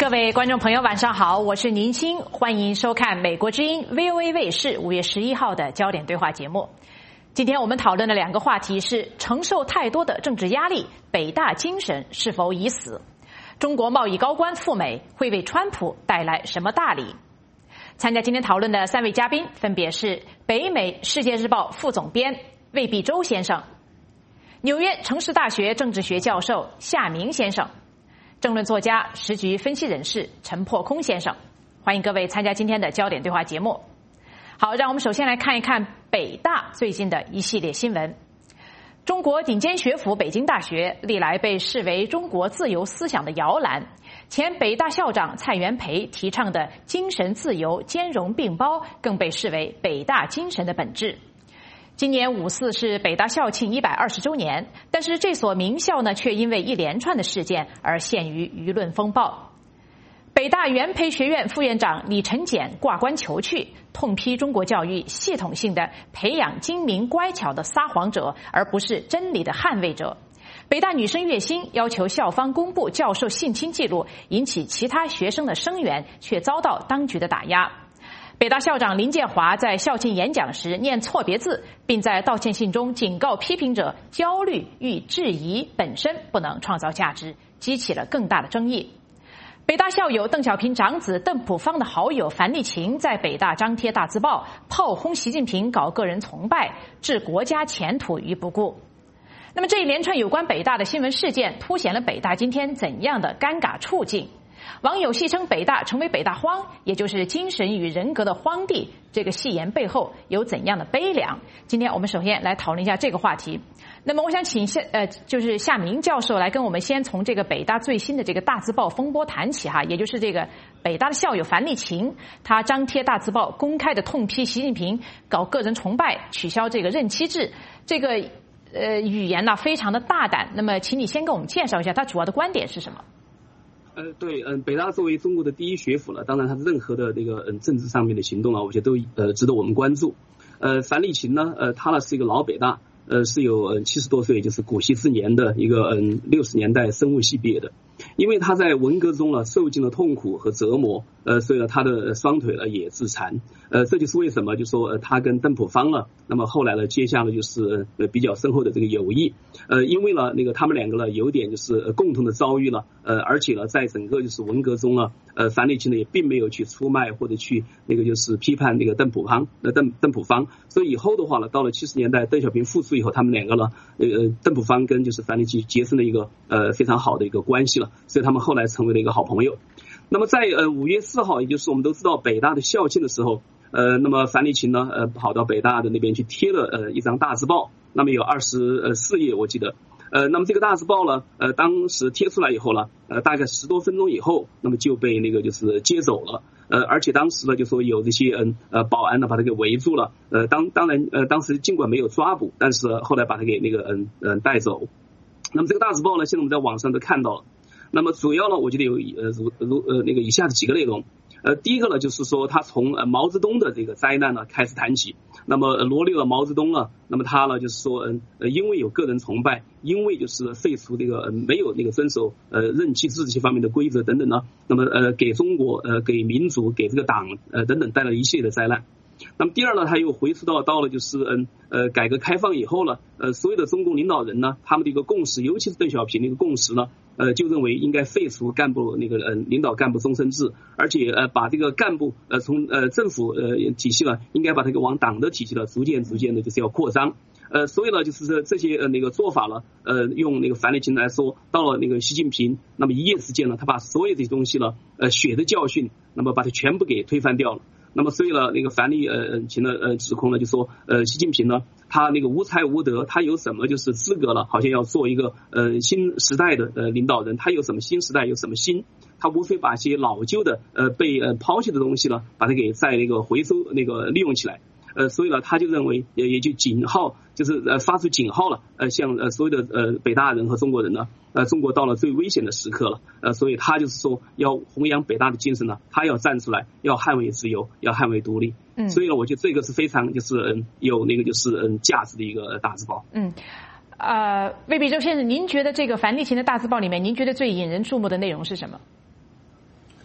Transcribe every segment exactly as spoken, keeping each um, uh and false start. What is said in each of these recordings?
各位观众朋友晚上好，我是宁青，欢迎收看美国之音 V O A 卫视五月十一号的焦点对话节目。今天我们讨论的两个话题是承受太多的政治压力，北大精神是否已死？中国贸易高官赴美会为川普带来什么大礼？参加今天讨论的三位嘉宾分别是北美世界日报副总编魏必洲先生，纽约城市大学政治学教授夏明先生，政论作家、时局分析人士陈破空先生。欢迎各位参加今天的焦点对话节目。好，让我们首先来看一看北大最近的一系列新闻。中国顶尖学府北京大学历来被视为中国自由思想的摇篮，前北大校长蔡元培提倡的精神自由兼容并包更被视为北大精神的本质。今年五四是北大校庆一百二十周年，但是这所名校呢，却因为一连串的事件而陷于舆论风暴。北大元培学院副院长李晨俭挂冠求去，痛批中国教育系统性的培养精明乖巧的撒谎者，而不是真理的捍卫者。北大女生月薪要求校方公布教授性侵记录，引起其他学生的声援，却遭到当局的打压。北大校长林建华在校庆演讲时念错别字，并在道歉信中警告批评者，焦虑与质疑本身不能创造价值，激起了更大的争议。北大校友邓小平长子邓朴方的好友樊丽琴在北大张贴大字报，炮轰习近平搞个人崇拜，置国家前途于不顾。那么这一连串有关北大的新闻事件，凸显了北大今天怎样的尴尬处境。网友戏称北大成为北大荒，也就是精神与人格的荒地，这个戏言背后有怎样的悲凉？今天我们首先来讨论一下这个话题。那么我想请夏呃就是夏明教授来跟我们先从这个北大最新的这个大字报风波谈起哈，也就是这个北大的校友樊丽琴，他张贴大字报，公开的痛批习近平搞个人崇拜，取消这个任期制，这个呃语言呢非常的大胆。那么请你先给我们介绍一下他主要的观点是什么？ 呃，对，嗯，北大作为中国的第一学府了，当然它任何的这个嗯政治上面的行动啊，我觉得都呃值得我们关注。呃，樊丽琴呢，呃，他呢是一个老北大，呃，是有呃七十多岁，就是古稀之年的一个嗯六十年代生物系毕业的。因为他在文革中呢受尽了痛苦和折磨，呃，所以呢他的双腿呢也自残，呃，这就是为什么就说呃他跟邓朴方呢，那么后来呢结下了就是呃比较深厚的这个友谊，呃，因为呢那个他们两个呢有点就是共同的遭遇了，呃，而且呢在整个就是文革中呢，呃，樊丽琴呢也并没有去出卖或者去那个就是批判那个邓朴方，呃邓邓朴方，所以以后的话呢，到了七十年代邓小平复出以后，他们两个呢，呃邓朴方跟就是樊丽琴结成了一个呃非常好的一个关系了。所以他们后来成为了一个好朋友。那么在呃五月四号，也就是我们都知道北大的校庆的时候，呃，那么樊丽琴呢，呃，跑到北大的那边去贴了呃一张大字报，那么有二十四页，我记得。呃，那么这个大字报呢，呃，当时贴出来以后呢，呃，大概十多分钟以后，那么就被那个就是接走了。呃，而且当时呢，就说有这些嗯呃保安呢把他给围住了。呃，当当然呃当时尽管没有抓捕，但是后来把他给那个嗯嗯带走。那么这个大字报呢，现在我们在网上都看到了。那么主要呢，我觉得有呃如如呃那个以下的几个内容。呃，第一个呢，就是说他从呃毛泽东的这个灾难呢开始谈起。那么罗列了毛泽东呢，那么他呢就是说，嗯呃，因为有个人崇拜，因为就是废除这个、呃、没有那个遵守呃任期制这些方面的规则等等呢，那么呃给中国呃给民主给这个党呃等等带来一系列的灾难。那么第二呢，他又回溯到到了就是嗯呃改革开放以后呢，呃所有的中共领导人呢，他们的一个共识，尤其是邓小平的一个共识呢，呃就认为应该废除干部那个呃领导干部终身制，而且呃把这个干部呃从呃政府呃体系呢，应该把这个往党的体系呢逐渐逐渐的就是要扩张。呃，所以呢，就是这这些呃那个做法呢，呃，用那个樊丽琴来说，到了那个习近平，那么一夜之间呢，他把所有这些东西呢，呃，血的教训，那么把它全部给推翻掉了。那么所以呢，那个樊丽呃琴的呃指控呢，就说呃习近平呢，他那个无才无德，他有什么就是资格了，好像要做一个呃新时代的呃领导人，他有什么新时代，有什么新？他无非把一些老旧的呃被呃抛弃的东西呢，把它给再那个回收那个利用起来。呃，所以呢，他就认为也也就警号，就是呃发出警号了，呃，向呃所有的呃北大人和中国人呢，呃，中国到了最危险的时刻了，呃，所以他就是说要弘扬北大的精神呢，他要站出来，要捍卫自由，要捍卫独立。嗯，所以呢，我觉得这个是非常就是嗯有那个就是嗯价值的一个大字报。 嗯，呃，魏必洲先生，您觉得这个樊丽琴的大字报里面，您觉得最引人注目的内容是什么？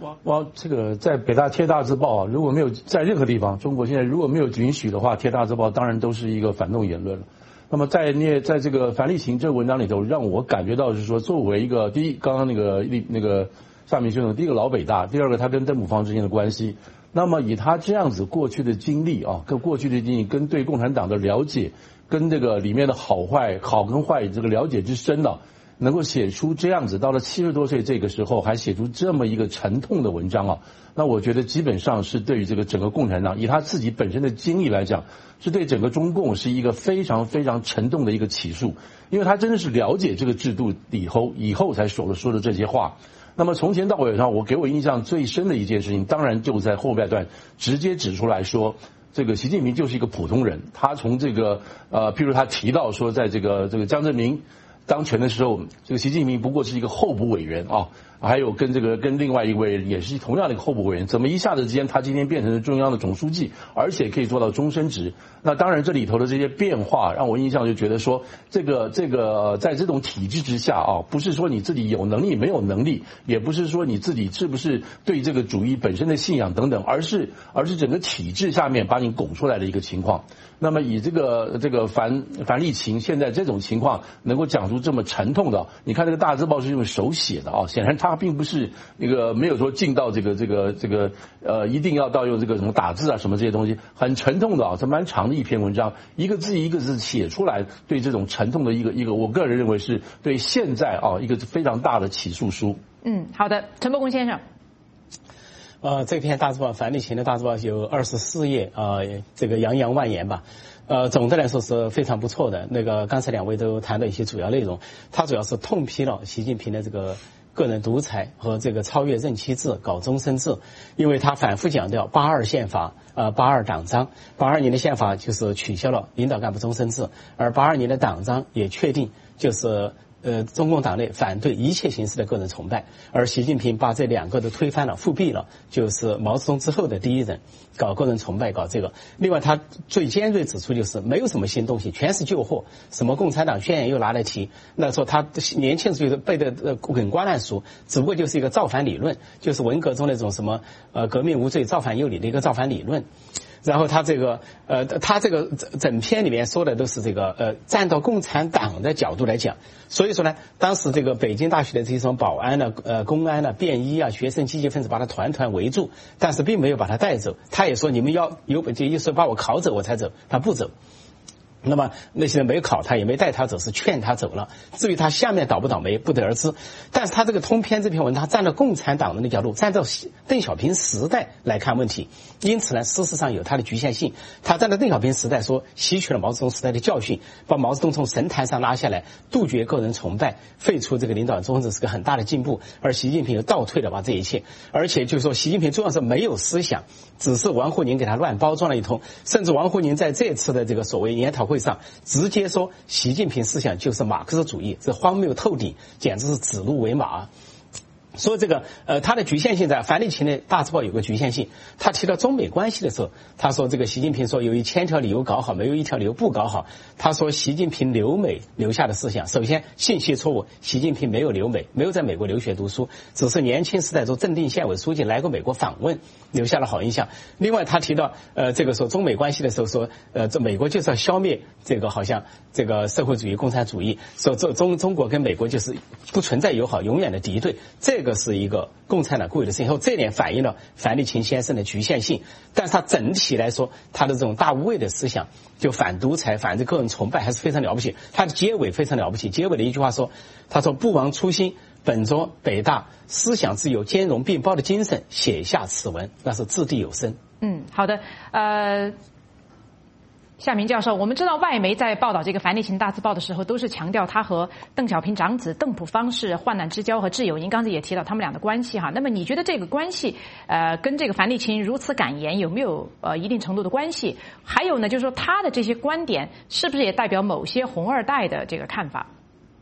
哇哇，这个在北大贴大字报啊，如果没有在任何地方，中国现在如果没有允许的话，贴大字报当然都是一个反动言论了。那么在那在这个樊立勤这个文章里头，让我感觉到是说，作为一个第一，刚刚那个那个夏明先生，第一个老北大，第二个他跟邓朴方之间的关系。那么以他这样子过去的经历啊，跟过去的经历，跟对共产党的了解，跟这个里面的好坏、好跟坏这个了解之深呢，能够写出这样子，到了七十多岁这个时候还写出这么一个沉痛的文章啊，那我觉得基本上是对于这个整个共产党，以他自己本身的经历来讲，是对整个中共是一个非常非常沉痛的一个起诉，因为他真的是了解这个制度以后，以后才说的说的这些话。那么从前到尾上，我给我印象最深的一件事情，当然就在后半段直接指出来说，这个习近平就是一个普通人。他从这个呃，譬如他提到说，在这个这个江泽民当权的时候，这个习近平不过是一个候补委员啊，还有跟这个跟另外一位也是同样的一个候补委员，怎么一下子之间他今天变成了中央的总书记，而且可以做到终身职？那当然这里头的这些变化让我印象就觉得说，这个这个在这种体制之下啊，不是说你自己有能力没有能力，也不是说你自己是不是对这个主义本身的信仰等等，而是而是整个体制下面把你拱出来的一个情况。那么以这个这个樊樊立勤现在这种情况能够讲出这么沉痛的，你看这个大字报是用手写的啊，显然他并不是那个没有说进到这个这个这个呃一定要到用这个什么打字啊什么这些东西，很沉痛的啊，这蛮长的一篇文章，一个字一个字写出来，对这种沉痛的一个一个，我个人认为是对现在啊一个非常大的起诉书。 嗯，好的，陈伯公先生。 呃，这篇大字报，樊立勤的大字报有二十四页啊，这个洋洋万言吧。呃，总的来说是非常不错的。那个刚才两位都谈到一些主要内容，他主要是痛批了习近平的这个个人独裁和这个超越任期制搞终身制，因为他反复强调八二宪法，呃八二党章，八二年的宪法就是取消了领导干部终身制，而八二年的党章也确定就是呃，中共党内反对一切形式的个人崇拜，而习近平把这两个都推翻了、复辟了，就是毛泽东之后的第一人，搞个人崇拜，搞这个。另外，他最尖锐指出就是没有什么新东西，全是旧货，什么共产党宣言又拿来提，那时候他年轻时候背的呃滚瓜烂熟，只不过就是一个造反理论，就是文革中那种什么呃革命无罪、造反有理的一个造反理论。然后他这个呃，他这个整篇里面说的都是这个呃，站到共产党的角度来讲，所以说呢，当时这个北京大学的这些什么保安呢、呃公安呢、便衣啊、学生积极分子把他团团围住，但是并没有把他带走。他也说你们要有本事，意思把我拷走我才走，他不走。那么那些人没考他，也没带他走，是劝他走了。至于他下面倒不倒霉，不得而知。但是他这个通篇这篇文，他站在共产党的那角度，站在邓小平时代来看问题，因此呢，事实上有他的局限性。他站在邓小平时代说，吸取了毛泽东时代的教训，把毛泽东从神坛上拉下来，杜绝个人崇拜，废除这个领导人终身制，是个很大的进步。而习近平又倒退了把这一切，而且就是说，习近平重要是没有思想，只是王沪宁给他乱包装了一通，甚至王沪宁在这次的这个所谓研讨会会上直接说习近平思想就是马克思主义，这荒谬透顶，简直是指鹿为马。说这个呃，它的局限性在樊立勤的大字报有个局限性。他提到中美关系的时候，他说这个习近平说有一千条理由搞好，没有一条理由不搞好。他说习近平留美留下的思想，首先信息错误，习近平没有留美，没有在美国留学读书，只是年轻时代做镇定县委书记来过美国访问，留下了好印象。另外他提到呃，这个说中美关系的时候说呃，这美国就是要消灭这个好像这个社会主义、共产主义，说这中中国跟美国就是不存在友好，永远的敌对。这这个是一个共产党故意的事情，后这点反映了樊立勤先生的局限性。但是他整体来说，他的这种大无畏的思想，就反独裁、反这个人崇拜，还是非常了不起。他的结尾非常了不起，结尾的一句话说：“他说不忘初心，本着北大思想自由、兼容并包的精神写下此文，那是掷地有声。” 嗯，好的，呃。夏明教授，我们知道外媒在报道这个樊立勤大字报的时候，都是强调他和邓小平长子邓朴方是患难之交和挚友。您刚才也提到他们俩的关系哈，那么你觉得这个关系，呃，跟这个樊立勤如此敢言有没有呃一定程度的关系？还有呢，就是说他的这些观点是不是也代表某些红二代的这个看法？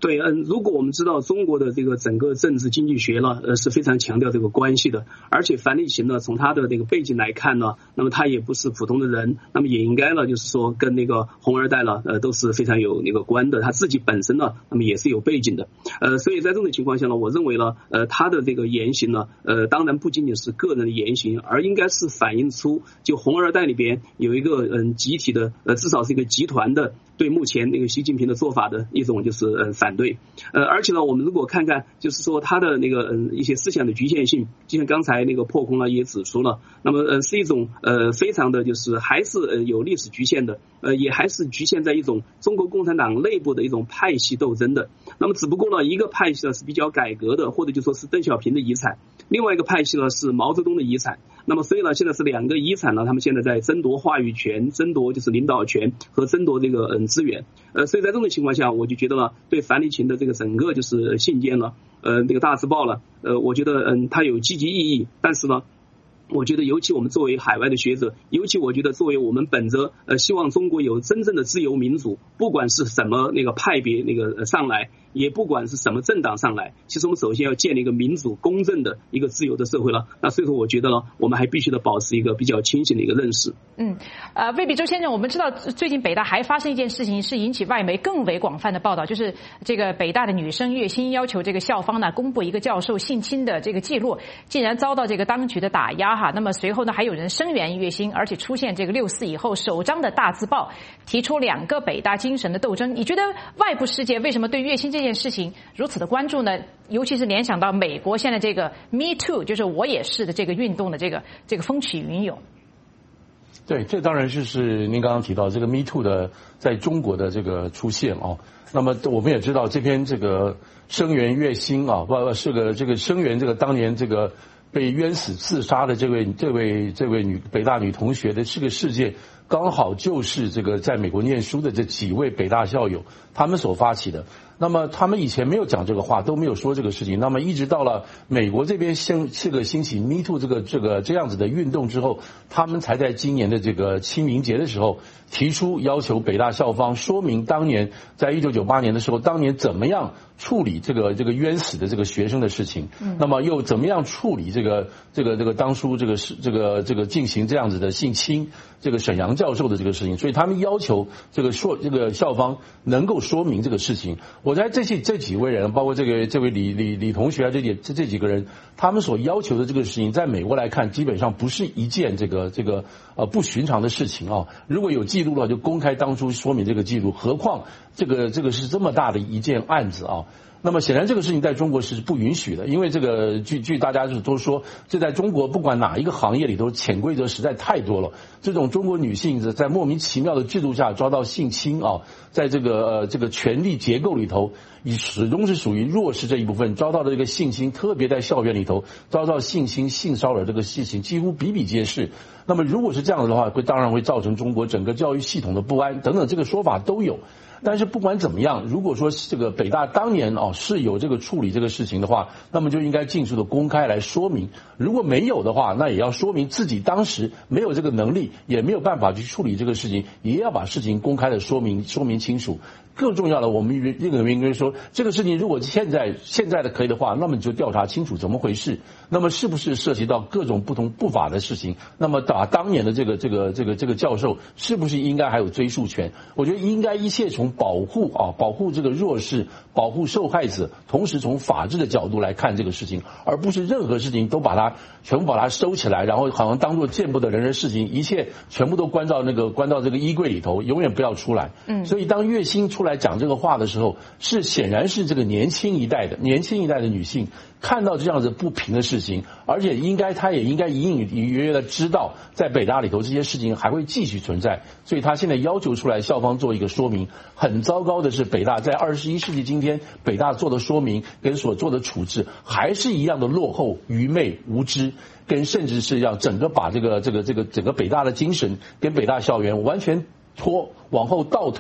对，嗯，如果我们知道中国的这个整个政治经济学呢，呃，是非常强调这个关系的，而且樊立勤呢，从他的这个背景来看呢，那么他也不是普通的人，那么也应该呢，就是说跟那个红二代呢，呃，都是非常有那个关的，他自己本身呢，那么也是有背景的，呃，所以在这种情况下呢，我认为呢，呃，他的这个言行呢，呃，当然不仅仅是个人的言行，而应该是反映出就红二代里边有一个嗯集体的，呃，至少是一个集团的对目前那个习近平的做法的一种就是呃反。对，呃，而且呢，我们如果看看，就是说他的那个嗯一些思想的局限性，就像刚才那个破空呢也指出了，那么呃是一种呃非常的就是还是呃有历史局限的，呃也还是局限在一种中国共产党内部的一种派系斗争的。那么只不过呢，一个派系呢是比较改革的，或者就说是邓小平的遗产，另外一个派系呢是毛泽东的遗产。那么所以呢，现在是两个遗产呢，他们现在在争夺话语权、争夺就是领导权和争夺这个嗯资源。呃，所以在这种情况下，我就觉得呢，对樊立勤的这个整个就是信件呢，呃，这个大字报了，呃，我觉得嗯，它有积极意义，但是呢。我觉得，尤其我们作为海外的学者，尤其我觉得作为我们本着呃希望中国有真正的自由民主，不管是什么那个派别那个上来，也不管是什么政党上来，其实我们首先要建立一个民主、公正的一个自由的社会了。那所以说，我觉得呢，我们还必须得保持一个比较清醒的一个认识。 嗯，呃，魏必周先生，我们知道最近北大还发生一件事情，是引起外媒更为广泛的报道，就是这个北大的女生月薪要求这个校方呢公布一个教授性侵的这个记录，竟然遭到这个当局的打压哈。那么随后呢，还有人声援月薪，而且出现这个六四以后首张的大字报，提出两个北大精神的斗争。你觉得外部世界为什么对月薪这件事情如此的关注呢？尤其是联想到美国现在这个 Me Too， 就是我也是的这个运动的这个这个风起云涌。 对，这当然是是您刚刚提到这个 Me Too 的在中国的这个出现哦。那么我们也知道这篇这个声援月薪啊，不不是个这个声援这个当年这个被冤死自杀的这位这位这位女北大女同学的这个事件，刚好就是这个在美国念书的这几位北大校友他们所发起的。那么他们以前没有讲这个话，都没有说这个事情。那么一直到了美国这边兴这个兴起 Me Too 这个这个这样子的运动之后，他们才在今年的这个清明节的时候提出要求北大校方说明当年在一九九八年的时候，当年怎么样处理这个这个冤死的这个学生的事情，嗯、那么又怎么样处理这个这个这个当初这个是这个这个进行这样子的性侵这个沈阳教授的这个事情，所以他们要求这个说这个校方能够说明这个事情。我在这些这几位人，包括这个这位李李李同学啊，这几这这几个人，他们所要求的这个事情，在美国来看，基本上不是一件这个这个呃不寻常的事情啊。如果有记录的话，就公开当初说明这个记录，何况这个这个是这么大的一件案子啊。那么显然这个事情在中国是不允许的，因为这个据据大家是都说，这在中国不管哪一个行业里头潜规则实在太多了。这种中国女性在莫名其妙的制度下遭到性侵啊，在这个呃这个权力结构里头，以始终是属于弱势这一部分，遭到的这个性侵，特别在校园里头遭到性侵、性骚扰这个事情几乎比比皆是。那么如果是这样的话，会当然会造成中国整个教育系统的不安等等，这个说法都有。但是不管怎么样，如果说这个北大当年哦是有这个处理这个事情的话，那么就应该尽速的公开来说明。如果没有的话，那也要说明自己当时没有这个能力，也没有办法去处理这个事情，也要把事情公开的说明说明清楚。更重要的，我们认为应该说，这个事情如果现在现在的可以的话，那么你就调查清楚怎么回事，那么是不是涉及到各种不同不法的事情？那么打当年的这个这个这个这个教授，是不是应该还有追诉权？我觉得应该一切从保护啊，保护这个弱势，保护受害者，同时从法治的角度来看这个事情，而不是任何事情都把它全部把它收起来，然后好像当作见不得人的事情，一切全部都关到那个关到这个衣柜里头，永远不要出来。嗯，所以当月薪出来讲这个话的时候，是显然是这个年轻一代的年轻一代的女性看到这样子不平的事情，而且应该她也应该隐隐约约的知道，在北大里头这些事情还会继续存在，所以她现在要求出来校方做一个说明。很糟糕的是，北大在二十一世纪今天，北大做的说明跟所做的处置还是一样的落后、愚昧、无知，跟甚至是要整个把这个这个这个整个北大的精神跟北大校园完全拖往后倒退。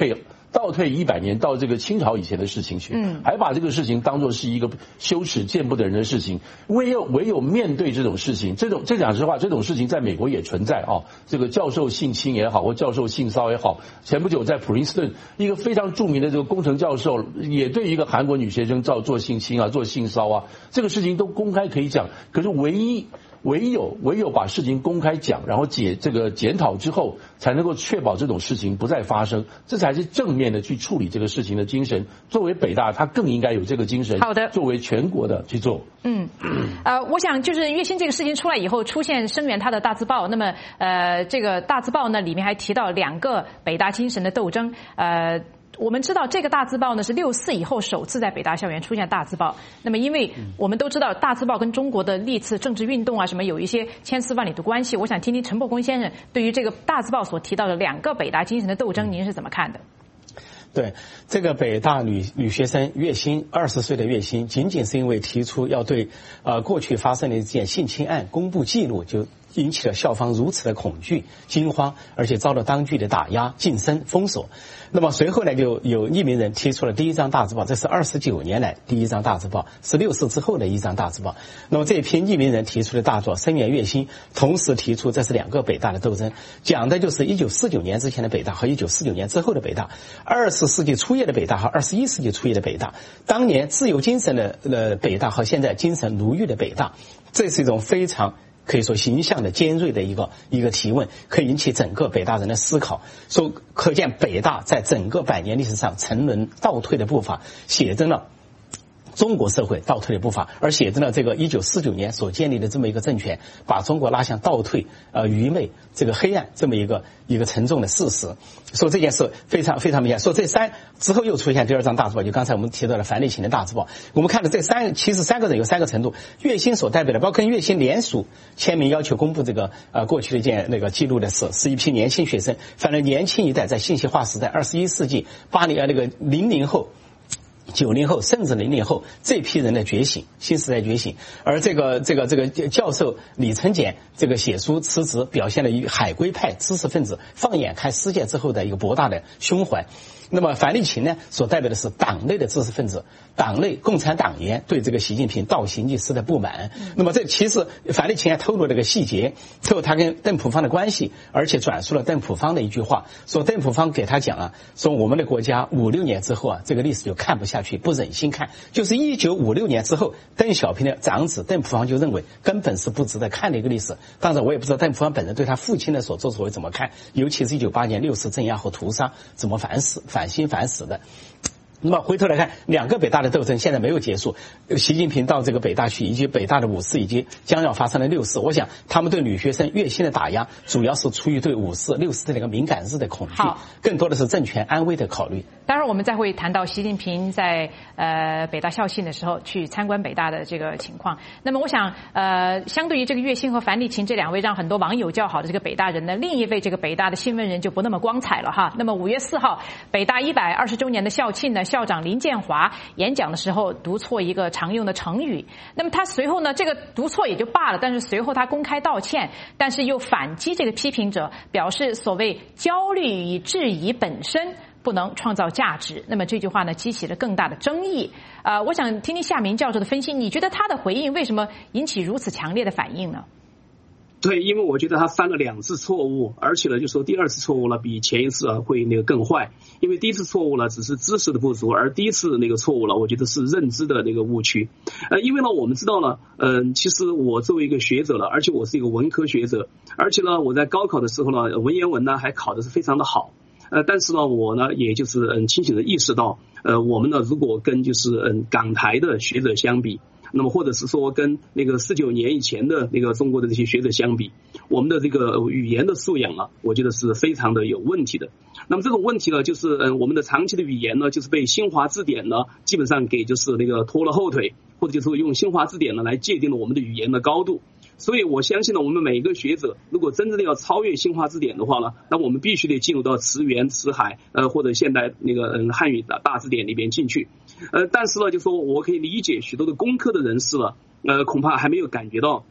倒退一百年到这个清朝以前的事情去，嗯，还把这个事情当作是一个羞耻见不得人的事情。唯有唯有面对这种事情，这种这讲实话，这种事情在美国也存在啊。这个教授性侵也好，或教授性骚也好，前不久在普林斯顿一个非常著名的这个工程教授也对一个韩国女学生造做性侵啊，做性骚啊，这个事情都公开可以讲。可是唯一唯有唯有把事情公开讲，然后解这个检讨之后，才能够确保这种事情不再发生，这才是正面的去处理这个事情的精神。作为北大，它更应该有这个精神。 好的， 作为全国的去做。 嗯，呃，我想就是月薪这个事情出来以后，出现声援他的大字报。那么，呃，这个大字报呢，里面还提到两个北大精神的斗争，呃。我们知道这个大字报呢是六四以后首次在北大校园出现大字报。那么，因为我们都知道大字报跟中国的历次政治运动啊什么有一些千丝万缕的关系。我想听听陈伯公先生对于这个大字报所提到的两个北大精神的斗争，您是怎么看的？ 对，这个北大女女学生月薪二十岁的月薪，仅仅是因为提出要对呃过去发生的一件性侵案公布记录，就引起了校方如此的恐惧、惊慌，而且遭到当局的打压、晋升、封锁。那么随后呢，就有匿名人提出了第一张大字报，这是二十九年来第一张大字报，是六四之后的一张大字报。那么这一批匿名人提出的大作声援月薪，同时提出这是两个北大的斗争，讲的就是一九四九年之前的北大和一九四九年之后的北大，二十世纪初叶的北大和二十一世纪初叶的北大，当年自由精神的呃北大和现在精神奴役的北大，这是一种非常可以说形象的尖锐的一个一个提问，可以引起整个北大人的思考。说可见北大在整个百年历史上沉沦倒退的步伐，写真了中国社会倒退的步伐，而写真了这个一九四九年所建立的这么一个政权，把中国拉向倒退、呃愚昧、这个黑暗这么一个一个沉重的事实。说这件事非常非常明显。说这三之后又出现第二张大字报，就刚才我们提到的樊立勤的大字报。我们看到这三其实三个人有三个程度，月薪所代表的，包括跟月薪联署签名要求公布这个呃过去的一件那个记录的事，是一批年轻学生，反正年轻一代在信息化时代，二十一世纪八零呃那个零零后。九零后甚至零零后这批人的觉醒，新时代觉醒。而这个这个这个教授李承俭这个写书辞职，表现了一海归派知识分子放眼看世界之后的一个博大的胸怀。那么樊立勤呢，所代表的是党内的知识分子，党内共产党员对这个习近平倒行逆施的不满。那么这其实樊立勤还透露了个细节，透露他跟邓朴方的关系，而且转述了邓朴方的一句话，说邓朴方给他讲啊，说我们的国家五六年之后啊，这个历史就看不下去，不忍心看。就是一九五六年之后，邓小平的长子邓朴方就认为根本是不值得看的一个历史。当然我也不知道邓朴方本人对他父亲的所作所为怎么看，尤其是一九八年六四镇压后屠杀怎么反死反心反死的。那么回头来看，两个北大的斗争现在没有结束。习近平到这个北大去，以及北大的五四，以及将要发生的六四，我想他们对女学生月薪的打压，主要是出于对五四、六四的那个敏感日的恐惧，更多的是政权安危的考虑。 当然，我们再会谈到习近平在呃北大校庆的时候去参观北大的这个情况。那么，我想呃，相对于这个月薪和樊立勤这两位让很多网友叫好的这个北大人呢，另一位这个北大的新闻人就不那么光彩了哈。那么五月四号，北大一百二十周年的校庆呢，校长林建华演讲的时候读错一个常用的成语。那么他随后呢，这个读错也就罢了，但是随后他公开道歉，但是又反击这个批评者，表示所谓焦虑与质疑本身不能创造价值。那么这句话呢，激起了更大的争议。呃，我想听听夏明教授的分析，你觉得他的回应为什么引起如此强烈的反应呢？ 对，因为我觉得他犯了两次错误，而且呢，就说第二次错误呢比前一次啊会那个更坏。因为第一次错误呢只是知识的不足，而第一次那个错误呢，我觉得是认知的那个误区。呃，因为呢，我们知道呢，嗯、呃，其实我作为一个学者了，而且我是一个文科学者，而且呢，我在高考的时候呢，文言文呢还考的是非常的好。呃，但是呢，我呢，也就是嗯清醒的意识到，呃，我们呢，如果跟就是嗯港台的学者相比，那么或者是说跟那个四九年以前的那个中国的这些学者相比，我们的这个语言的素养啊，我觉得是非常的有问题的。那么这种问题呢，就是嗯我们的长期的语言呢，就是被新华字典呢基本上给就是那个拖了后腿，或者就是用新华字典呢来界定了我们的语言的高度。所以我相信呢，我们每一个学者如果真正的要超越新华字典的话呢，那我们必须得进入到词源、词海呃或者现代那个嗯汉语的大字典里边进去。呃，但是呢，就说我可以理解许多的工科的人士了，呃，恐怕还没有感觉到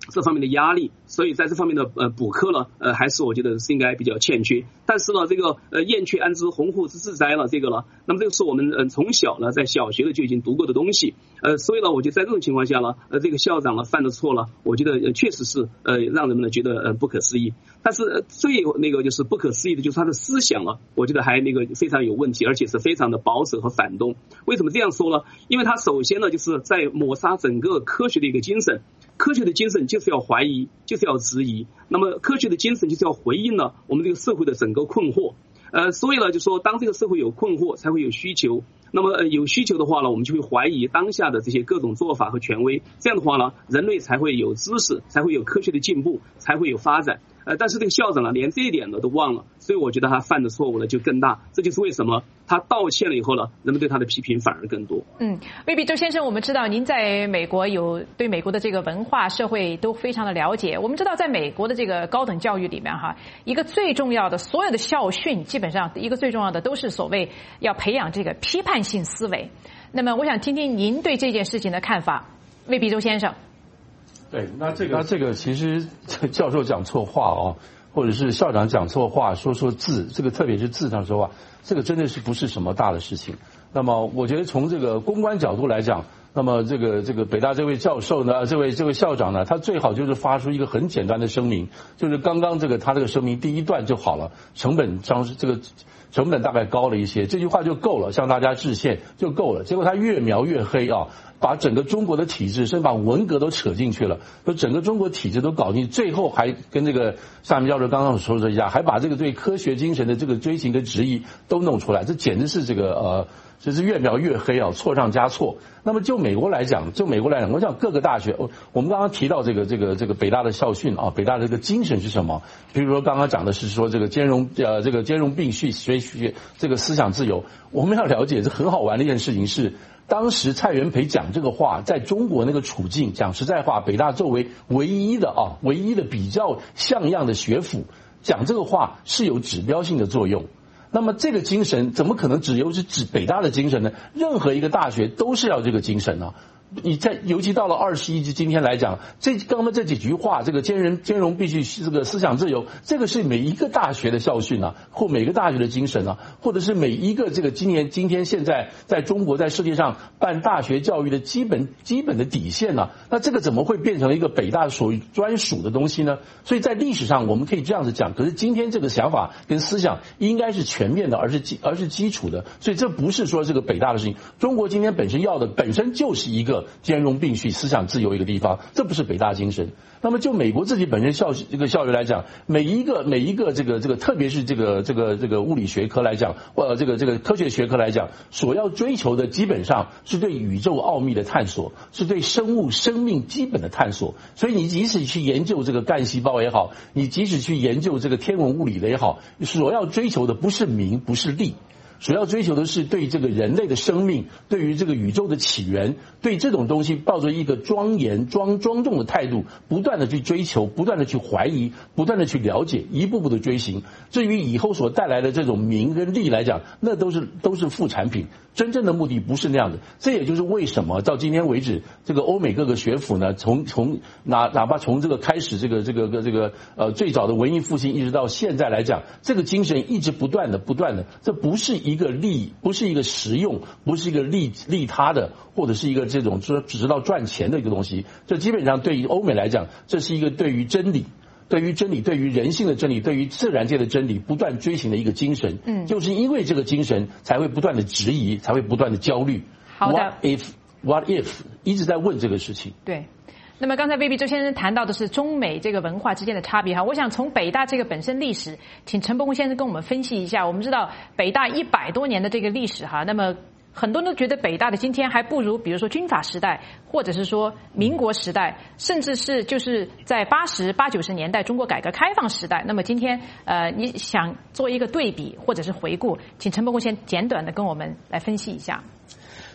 这方面的压力，所以在这方面的呃补课呢，呃还是我觉得是应该比较欠缺。但是呢，这个呃燕雀安知鸿鹄之志哉了，这个了，那么这个是我们呃从小呢在小学的就已经读过的东西，呃所以呢，我觉得在这种情况下呢，呃这个校长呢犯的错了，我觉得呃确实是呃让人们呢觉得呃不可思议。但是、呃、最那个就是不可思议的就是他的思想了，我觉得还那个非常有问题，而且是非常的保守和反动。为什么这样说呢？因为他首先呢就是在抹杀整个科学的一个精神。科学的精神就是要怀疑，就是要质疑。那么科学的精神就是要回应了我们这个社会的整个困惑。呃，所以呢，就说当这个社会有困惑，才会有需求。那么、呃、有需求的话呢，我们就会怀疑当下的这些各种做法和权威。这样的话呢，人类才会有知识，才会有科学的进步，才会有发展。呃，但是这个校长呢，连这一点呢都忘了，所以我觉得他犯的错误呢就更大。这就是为什么他道歉了以后呢，人们对他的批评反而更多。 嗯，未必周先生，我们知道您在美国有对美国的这个文化、社会都非常的了解。我们知道，在美国的这个高等教育里面，哈，一个最重要的，所有的校训基本上一个最重要的都是所谓要培养这个批判性思维。那么，我想听听您对这件事情的看法，未必周先生。 对，那这个那这个其实教授讲错话哦，或者是校长讲错话，说错字，这个特别是字上说话，这个真的是不是什么大的事情。那么我觉得从这个公关角度来讲，那么这个这个北大这位教授呢，这位这位校长呢，他最好就是发出一个很简单的声明，就是刚刚这个他这个声明第一段就好了，成本上这个成本大概高了一些，这句话就够了，向大家致歉就够了。结果他越描越黑啊，把整个中国的体制，甚至把文革都扯进去了，把整个中国体制都搞进，最后还跟这个夏明教授刚刚说的一样，还把这个对科学精神的这个追寻跟质疑都弄出来，这简直是这个呃。这是越描越黑啊，错上加错。那么就美国来讲，就美国来讲，我想各个大学，我们刚刚提到这个这个这个北大的校训啊，北大的这个精神是什么？比如说刚刚讲的是说这个兼容呃这个兼容并蓄学学这个思想自由，我们要了解这很好玩的一件事情是，当时蔡元培讲这个话，在中国那个处境，讲实在话，北大作为唯一的啊唯一的比较像样的学府，讲这个话是有指标性的作用。那么这个精神怎么可能只有是指北大的精神呢？任何一个大学都是要这个精神啊。你在尤其到了二十一世纪今天来讲，这刚刚这几句话，这个兼容兼容必须这个思想自由，这个是每一个大学的校训啊，或每个大学的精神啊，或者是每一个这个今年今天现在在中国在世界上办大学教育的基本基本的底线啊。那这个怎么会变成一个北大所专属的东西呢？所以在历史上我们可以这样子讲，可是今天这个想法跟思想应该是全面的，而是基而是基础的。所以这不是说这个北大的事情，中国今天本身要的本身就是一个兼容并蓄、思想自由一个地方，这不是北大精神。那么就美国自己本身校这个校园来讲，每一个每一个这个这个，特别是这个这个这个物理学科来讲，或这个这个科学学科来讲，所要追求的基本上是对宇宙奥秘的探索，是对生物生命基本的探索。所以你即使去研究这个干细胞也好，你即使去研究这个天文物理的也好，所要追求的不是名，不是利。主要追求的是对这个人类的生命，对于这个宇宙的起源，对这种东西抱着一个庄严、庄庄重的态度，不断的去追求，不断的去怀疑，不断的去了解，一步步的追寻。至于以后所带来的这种名跟利来讲，那都是都是副产品，真正的目的不是那样的。这也就是为什么到今天为止，这个欧美各个学府呢，从从哪哪怕从这个开始，这个这个这个呃最早的文艺复兴，一直到现在来讲，这个精神一直不断的不断的，这不是一个利，不是一个实用，不是一个利利他的，或者是一个这种只只知道赚钱的一个东西。这基本上对于欧美来讲，这是一个对于真理。对于真理，对于人性的真理，对于自然界的真理，不断追寻的一个精神。嗯，就是因为这个精神，才会不断的质疑，才会不断的焦虑。 好的 ，What if? What if? 一直在问这个事情。 对。那么刚才 V B 周先生谈到的是中美这个文化之间的差别哈，我想从北大这个本身历史，请陈伯公先生跟我们分析一下。我们知道北大一百多年的这个历史哈，那么很多人都觉得北大的今天还不如比如说军阀时代，或者是说民国时代，甚至是就是在八十八九十年代中国改革开放时代。那么今天呃，你想做一个对比或者是回顾，请陈伯公先简短的跟我们来分析一下。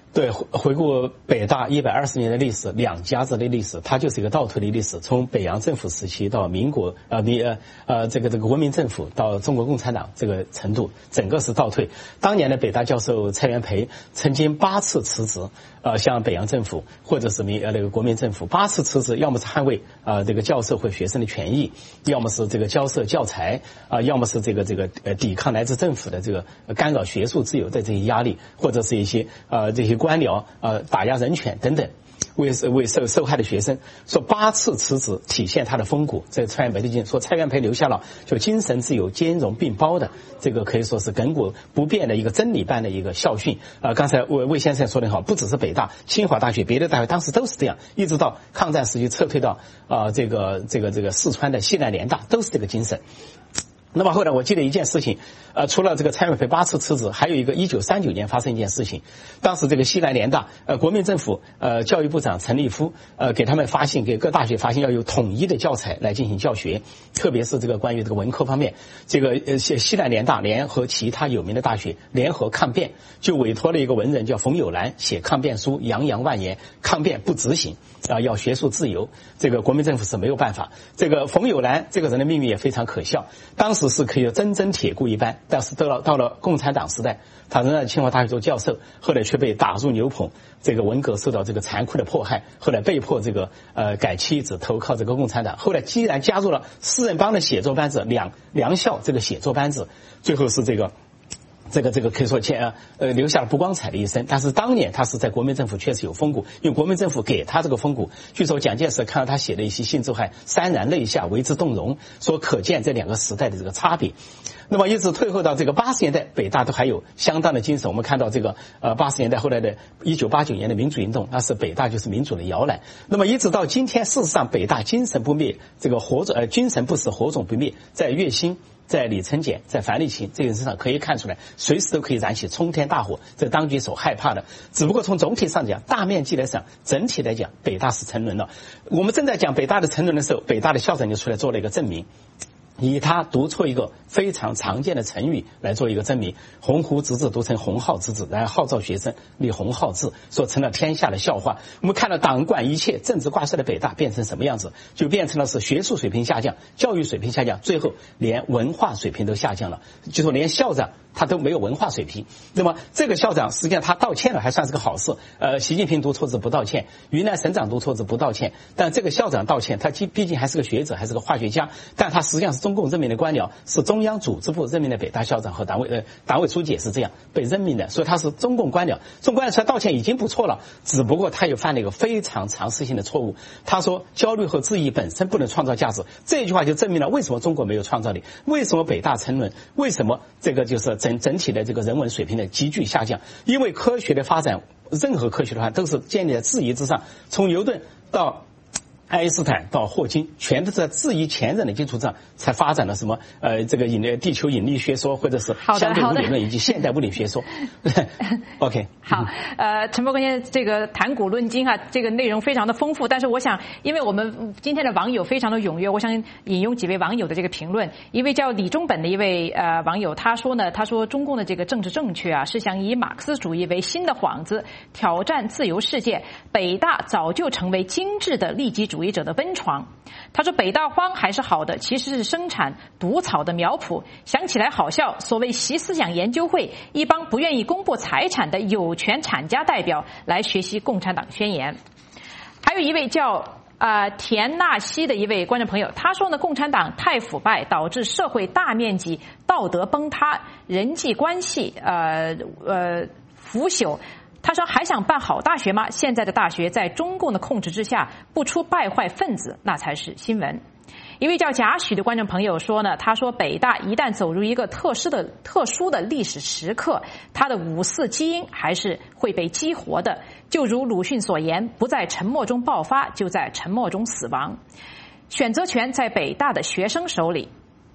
对，回顾北大一百二十年的历史，两家子的历史，它就是一个倒退的历史。从北洋政府时期到民国呃民呃呃这个这个国民政府到中国共产党这个程度，整个是倒退。当年的北大教授蔡元培曾经八次辞职，呃，向北洋政府或者是民呃那个国民政府八次辞职，要么是捍卫啊、呃、这个教授或学生的权益，要么是这个交涉教材啊、呃，要么是这个这个呃抵抗来自政府的这个干扰学术自由的这些压力，或者是一些呃这些官僚呃打压人权等等，为为受受害的学生说八次辞职，体现他的风骨。这蔡元培的经说蔡元培留下了就精神自由兼容并包的这个可以说是亘古不变的一个真理般的一个校训啊、呃。刚才魏魏先生说得好，不只是北大、清华大学，别的大学当时都是这样，一直到抗战时期撤退到啊、呃、这个这个这个四川的西南联大都是这个精神。那么后来我记得一件事情，呃，除了这个蔡元培八次辞职，还有一个一九三九年发生一件事情。当时这个西南联大，呃，国民政府呃教育部长陈立夫呃给他们发信，给各大学发信要有统一的教材来进行教学，特别是这个关于这个文科方面，这个呃西西南联大联合其他有名的大学联合抗辩，就委托了一个文人叫冯友兰写抗辩书，洋洋万言，抗辩不执行啊、呃，要学术自由，这个国民政府是没有办法。这个冯友兰这个人的命运也非常可笑，当时是可以铮铮铁骨一般，但是到了到了共产党时代，他仍然清华大学做教授，后来却被打入牛棚，这个文革受到这个残酷的迫害，后来被迫这个呃改妻子投靠这个共产党，后来既然加入了四人帮的写作班子，两梁校这个写作班子，最后是这个。这个这个可以说前呃留下了不光彩的一生，但是当年他是在国民政府确实有风骨，因为国民政府给他这个风骨。据说蒋介石看到他写的一些信之后还潸然泪下，为之动容，说可见这两个时代的这个差别。那么一直退后到这个八十年代，北大都还有相当的精神。我们看到这个呃八十年代后来的一九八九年的民主运动，那是北大就是民主的摇篮。那么一直到今天，事实上北大精神不灭，这个火种呃精神不死，火种不灭，在岳兴。在李承俭、在樊立勤这个人身上可以看出来，随时都可以燃起冲天大火，这当局所害怕的。只不过从总体上讲，大面积来讲，整体来讲，北大是沉沦了。我们正在讲北大的沉沦的时候，北大的校长就出来做了一个证明，以他读出一个非常常见的成语来做一个证明，鸿鹄之志读成鸿浩之志，然后号召学生立鸿浩志，说成了天下的笑话。我们看到党管一切，政治挂帅的北大变成什么样子，就变成了是学术水平下降，教育水平下降，最后连文化水平都下降了，就说连校长他都没有文化水平。那么这个校长实际上他道歉了，还算是个好事。呃，习近平读错字不道歉，云南省长读错字不道歉，但这个校长道歉，他毕竟还是个学者，还是个化学家，但他实际上是中共任命的官僚，是中央组织部任命的北大校长和党委呃党委书记也是这样被任命的，所以他是中共官僚。中共官僚出来道歉已经不错了，只不过他又犯了一个非常常识性的错误。他说焦虑和质疑本身不能创造价值，这句话就证明了为什么中国没有创造力，为什么北大沉沦，为什么这个就是整整体的这个人文水平的急剧下降。因为科学的发展，任何科学的话都是建立在质疑之上，从牛顿到爱因斯坦到霍金，全都是在质疑前人的基础上才发展了什么呃这个引力地球引力学说，或者是相对物理论以及现代物理学说。OK， 好，呃，陈伯根先生这个谈古论今啊，这个内容非常的丰富，但是我想，因为我们今天的网友非常的踊跃，我想引用几位网友的这个评论。一位叫李中本的一位呃网友，他说呢，他说中共的这个政治正确啊，是想以马克思主义为新的幌子，挑战自由世界。北大早就成为精致的利己主义者的温床。他说北大荒还是好的，其实是生产毒草的苗圃。想起来好笑，所谓习思想研究会，一帮不愿意公布财产的有权产家代表来学习共产党宣言。还有一位叫呃田纳西的一位观众朋友，他说呢，共产党太腐败，导致社会大面积道德崩塌，人际关系呃呃腐朽。他说还想办好大学吗？现在的大学在中共的控制之下，不出败坏分子，那才是新闻。一位叫贾许的观众朋友说呢，他说北大一旦走入一个特殊的特殊的历史时刻，它的五四基因还是会被激活的。就如鲁迅所言，不在沉默中爆发，就在沉默中死亡。选择权在北大的学生手里。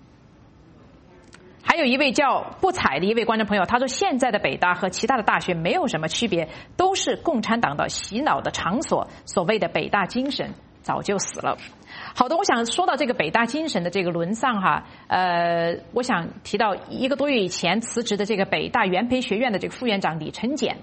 还有一位叫不睬的一位观众朋友，他说现在的北大和其他的大学没有什么区别，都是共产党的洗脑的场所，所谓的北大精神早就死了。好的，我想说到这个北大精神的这个沦丧哈，呃，我想提到一个多月以前辞职的这个北大元培学院的这个副院长李承俭。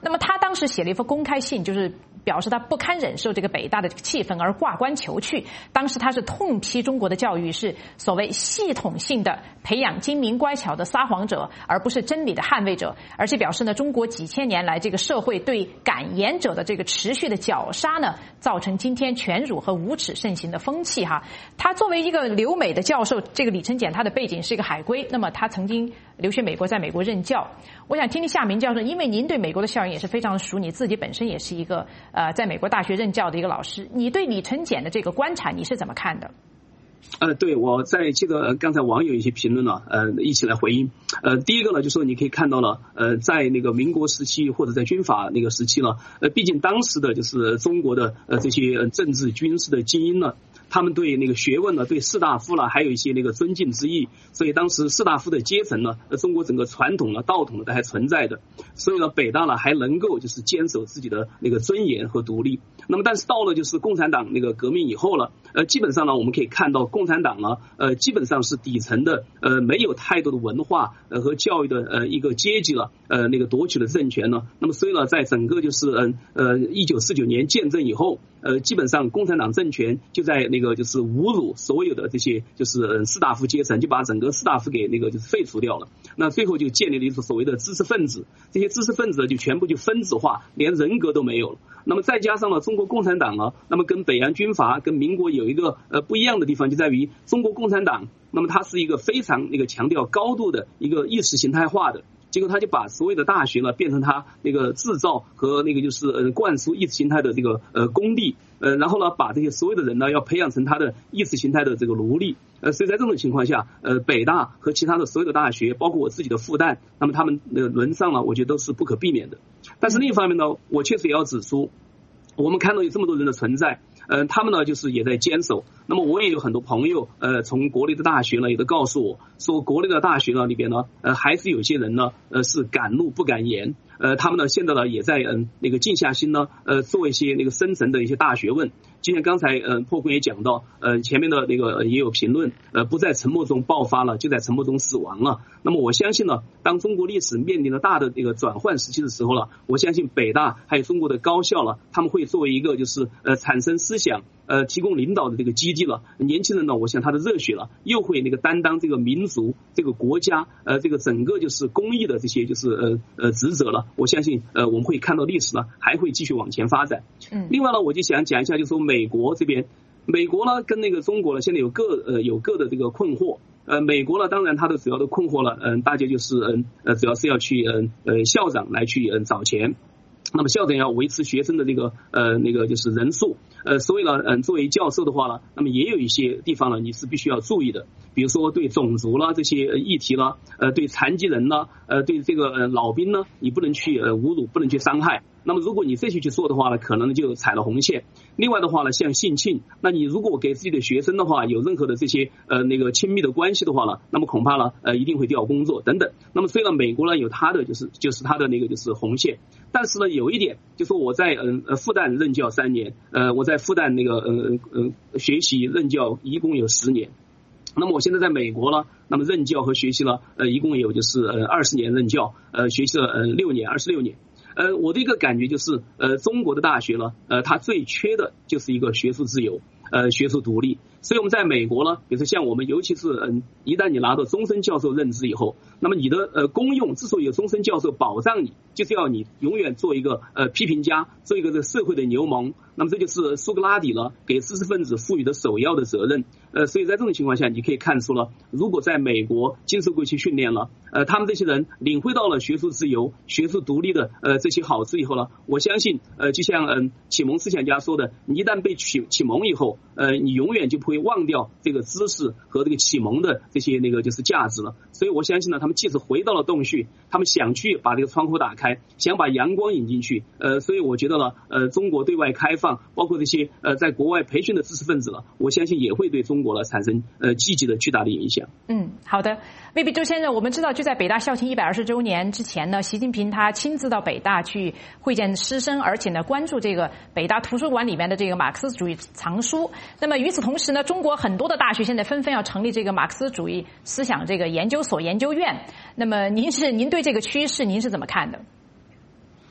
那么他当时写了一封公开信，就是表示他不堪忍受这个北大的气氛而挂冠求去。当时他是痛批中国的教育是所谓系统性的培养精明乖巧的撒谎者，而不是真理的捍卫者，而且表示呢，中国几千年来这个社会对敢言者的这个持续的绞杀呢，造成今天权辱和无耻盛行的风气哈。他作为一个留美的教授，这个李承简他的背景是一个海归，那么他曾经留学美国，在美国任教。我想听听夏明教授，因为您对美国的校园也是非常熟，你自己本身也是一个呃在美国大学任教的一个老师，你对李承简的这个观察你是怎么看的？ 呃，对，我在这个刚才网友一些评论呢，呃，一起来回应。呃，第一个呢，就是说你可以看到了，呃，在那个民国时期或者在军阀那个时期呢，呃，毕竟当时的就是中国的呃这些政治军事的精英呢，他们对那个学问呢，对士大夫呢，还有一些那个尊敬之意，所以当时士大夫的阶层呢，呃，中国整个传统呢、道统呢都还存在的，所以呢，北大呢还能够就是坚守自己的那个尊严和独立。那么，但是到了就是共产党那个革命以后了，呃，基本上呢，我们可以看到共产党呢，呃，基本上是底层的，呃，没有太多的文化呃和教育的呃一个阶级了，呃，那个夺取了政权呢。那么，所以呢，在整个就是嗯呃一九四九年建政以后，呃，基本上共产党政权就在那个就是侮辱所有的这些就是呃士大夫阶层，就把整个士大夫给那个就是废除掉了。那最后就建立了一个所谓的知识分子，这些知识分子就全部就分子化，连人格都没有了。那么再加上了中国共产党呢，那么跟北洋军阀跟民国有一个呃不一样的地方，就在于中国共产党，那么它是一个非常那个强调高度的一个意识形态化的。结果他就把所有的大学呢变成他那个制造和那个就是呃灌输意识形态的这个呃工地，呃然后呢把这些所有的人呢要培养成他的意识形态的这个奴隶，呃所以在这种情况下，呃北大和其他的所有的大学，包括我自己的复旦，那么他们呃沦丧了，我觉得都是不可避免的。但是另一方面呢，我确实也要指出，我们看到有这么多人的存在，呃，他们呢就是也在坚守。那么我也有很多朋友，呃，从国内的大学呢也都告诉我说，国内的大学呢里边呢，呃，还是有些人呢，呃，是敢怒不敢言。呃，他们呢现在呢也在嗯那个静下心呢，呃，做一些那个深层的一些大学问。就像刚才嗯破坤也讲到，呃，前面的那个也有评论，呃，不在沉默中爆发了，就在沉默中死亡了。那么我相信呢，当中国历史面临了大的那个转换时期的时候了，我相信北大还有中国的高校了，他们会作为一个就是呃产生思想、呃提供领导的这个基地了。年轻人呢，我想他的热血了，又会那个担当这个民族、这个国家、呃这个整个就是公益的这些就是呃呃职责了。我相信呃我们会看到历史呢还会继续往前发展。嗯，另外呢，我就想讲一下，就是说美国这边，美国呢跟那个中国呢现在有各呃有各的这个困惑。呃，美国呢，当然它的主要的困惑了，嗯、呃，大家就是嗯呃主要是要去嗯 呃, 呃校长来去嗯、呃、找钱。那么校长要维持学生的那个呃那个就是人数，呃，所以呢，嗯，作为教授的话呢，那么也有一些地方呢，你是必须要注意的，比如说对种族啦这些议题啦，呃，对残疾人啦，呃，对这个呃老兵呢，你不能去呃侮辱，不能去伤害。那么如果你这些去做的话呢，可能就踩了红线。另外的话呢，像性侵，那你如果给自己的学生的话有任何的这些呃那个亲密的关系的话呢，那么恐怕呢呃一定会调工作等等。那么虽然美国呢有它的就是就是它的那个就是红线，但是呢有一点就是我在嗯呃复旦任教三年，呃我在复旦那个嗯嗯学习任教一共有十年。那么我现在在美国呢，那么任教和学习了呃一共有就是呃二十年任教，呃学习了呃六年二十六年。呃，我的一个感觉就是，呃，中国的大学呢，呃，它最缺的就是一个学术自由，呃，学术独立。所以我们在美国呢，比如说像我们，尤其是嗯，一旦你拿到终身教授任职以后，那么你的呃功用之所以有终身教授保障你，就是要你永远做一个呃批评家，做一个这个社会的牛虻。那么这就是苏格拉底呢给知识分子赋予的首要的责任。呃，所以在这种情况下，你可以看出了，如果在美国经受过一些训练了，呃，他们这些人领会到了学术自由、学术独立的呃这些好处以后呢，我相信呃，就像嗯、呃、启蒙思想家说的，你一旦被启启蒙以后，呃，你永远就不会忘掉这个知识和这个启蒙的这些那个就是价值了。所以我相信呢，他们即使回到了洞穴，他们想去把这个窗户打开，想把阳光引进去。呃，所以我觉得呢，呃，中国对外开放，包括这些呃在国外培训的知识分子了，我相信也会对中国呢产生呃积极的巨大的影响。 嗯，好的，魏必周先生，我们知道就在北大校庆一百二十周年之前呢，习近平他亲自到北大去会见师生，而且呢关注这个北大图书馆里面的这个马克思主义藏书。那么与此同时呢，中国很多的大学现在纷纷要成立这个马克思主义思想这个研究所、研究院。那么您是您对这个趋势您是怎么看的？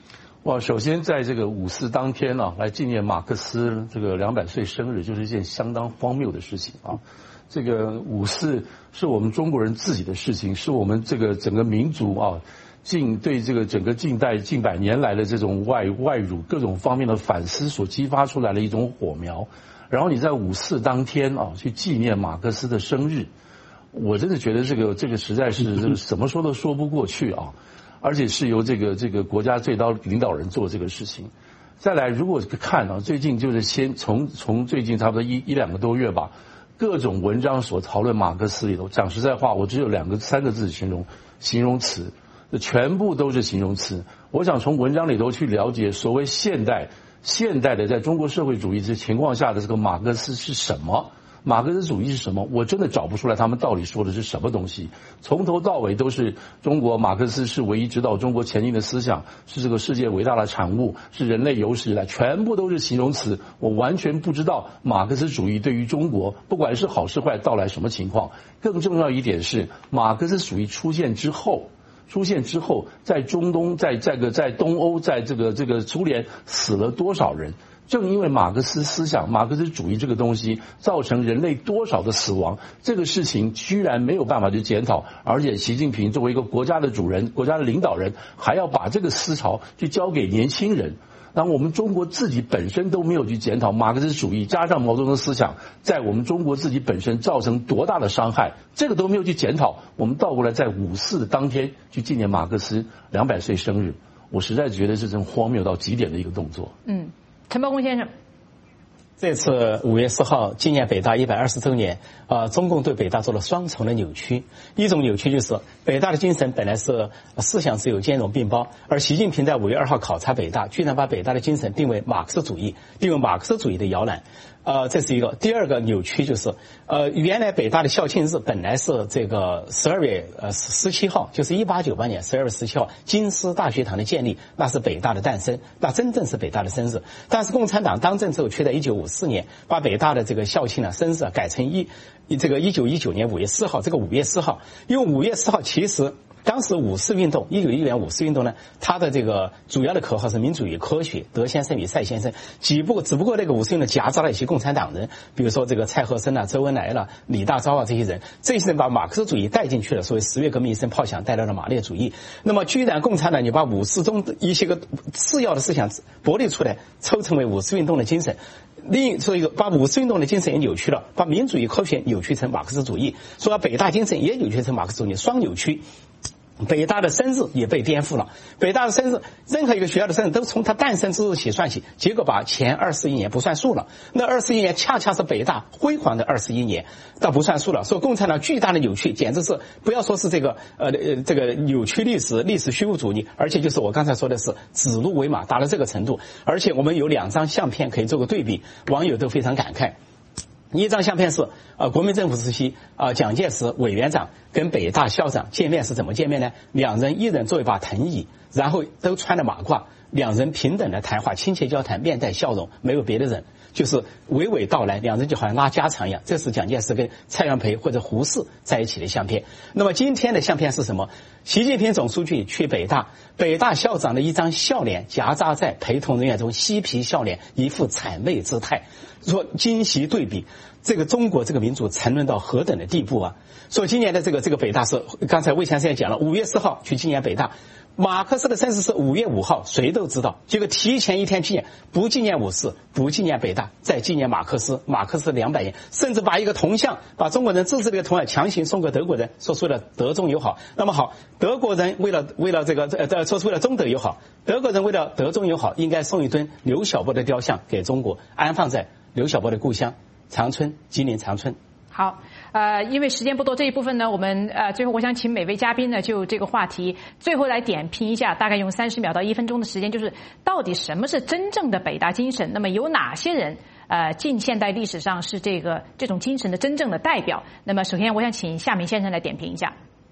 哇，首先在这个五四当天呢、啊，来纪念马克思这个两百岁生日，就是一件相当荒谬的事情啊。这个五四是我们中国人自己的事情，是我们这个整个民族啊，近对这个整个近代近百年来的这种外外辱各种方面的反思所激发出来的一种火苗。然后你在五四当天啊，去纪念马克思的生日，我真的觉得这个这个实在是这个怎么说都说不过去啊。而且是由这个这个国家最高领导人做这个事情。再来，如果看啊，最近就是先从从最近差不多一一两个多月吧，各种文章所讨论马克思里头，讲实在话，我只有两个三个字形容形容词，全部都是形容词。我想从文章里头去了解所谓现代现代的在中国社会主义这情况下的这个马克思是什么。马克思主义是什么？我真的找不出来他们到底说的是什么东西。从头到尾都是中国马克思是唯一指导中国前进的思想，是这个世界伟大的产物，是人类有史以来，全部都是形容词。我完全不知道马克思主义对于中国不管是好是坏到来什么情况。更重要一点是，马克思主义出现之后出现之后在中东在这个在东欧在这个这个苏联死了多少人。正因为马克思思想马克思主义这个东西造成人类多少的死亡，这个事情居然没有办法去检讨，而且习近平作为一个国家的主人国家的领导人还要把这个思潮去交给年轻人。那我们中国自己本身都没有去检讨马克思主义加上毛泽东思想在我们中国自己本身造成多大的伤害，这个都没有去检讨，我们倒过来在五四的当天去纪念马克思两百岁生日，我实在觉得是真荒谬到极点的一个动作。 嗯，陈伯公先生， 这次五月四号纪念北大一百二十周年，呃，中共对北大做了双重的扭曲。一种扭曲就是北大的精神本来是思想自由兼容并包，而习近平在五月二号考察北大，居然把北大的精神定为马克思主义，定为马克思主义的摇篮。呃，这是一个。第二个扭曲就是，呃，原来北大的校庆日本来是这个十二月呃十七号，就是一八九八年十二月十七号，京师大学堂的建立，那是北大的诞生，那真正是北大的生日。但是共产党当政之后，却在一九五四年把北大的这个校庆呢生日啊改成一这个一九一九年五月四号，这个五月四号，因为五月四号其实。当时五四运动，一九一九年五四运动呢，它的这个主要的口号是民主与科学，德先生与赛先生。只不过，只不过那个五四运动夹杂了一些共产党人，比如说这个蔡和森啊、周恩来了、李大钊啊这些人，这些人把马克思主义带进去了，所谓十月革命一声炮响带来了马列主义。那么，居然共产党你把五四中的一些个次要的思想剥离出来，抽成为五四运动的精神。另说一个，把五四运动的精神也扭曲了，把民主与科学扭曲成马克思主义，说北大精神也扭曲成马克思主义，双扭曲。北大的生日也被颠覆了。北大的生日，任何一个学校的生日都从它诞生之日起算起，结果把前二十一年不算数了。那二十一年恰恰是北大辉煌的二十一年，倒不算数了。说共产党巨大的扭曲，简直是不要说是这个呃呃这个扭曲历史、历史虚无主义，而且就是我刚才说的是指鹿为马，达到这个程度。而且我们有两张相片可以做个对比，网友都非常感慨。一张相片是呃国民政府时期啊、呃、蒋介石委员长跟北大校长见面是怎么见面呢？两人一人坐一把藤椅，然后都穿着马褂，两人平等的谈话，亲切交谈，面带笑容，没有别的人，就是娓娓道来，两人就好像拉家常一样。这是蒋介石跟蔡元培或者胡适在一起的相片。那么今天的相片是什么？习近平总书记去北大，北大校长的一张笑脸夹杂在陪同人员中，嬉皮笑脸，一副谄媚姿态。说今昔对比，这个中国这个民主沉沦到何等的地步啊！说今年的这个这个北大是，刚才魏先生也讲了，五月四号去纪念北大，马克思的生日是五月五号，谁都知道。结果提前一天纪念，不纪念五四，不纪念北大，再纪念马克思，马克思两百年，甚至把一个铜像，把中国人自制的一个铜像强行送给德国人，说出了德中友好。那么好，德国人为了为了这个呃说出了中德友好，德国人为了德中友好，应该送一尊刘晓波的雕像给中国，安放在刘晓波的故乡长春，吉林长春。 好，呃，因为时间不多，这一部分呢，我们呃最后我想请每位嘉宾呢，就这个话题最后来点评一下，大概用三十秒到一分钟的时间，就是到底什么是真正的北大精神？那么有哪些人呃近现代历史上是这个这种精神的真正的代表？那么首先我想请夏明先生来点评一下。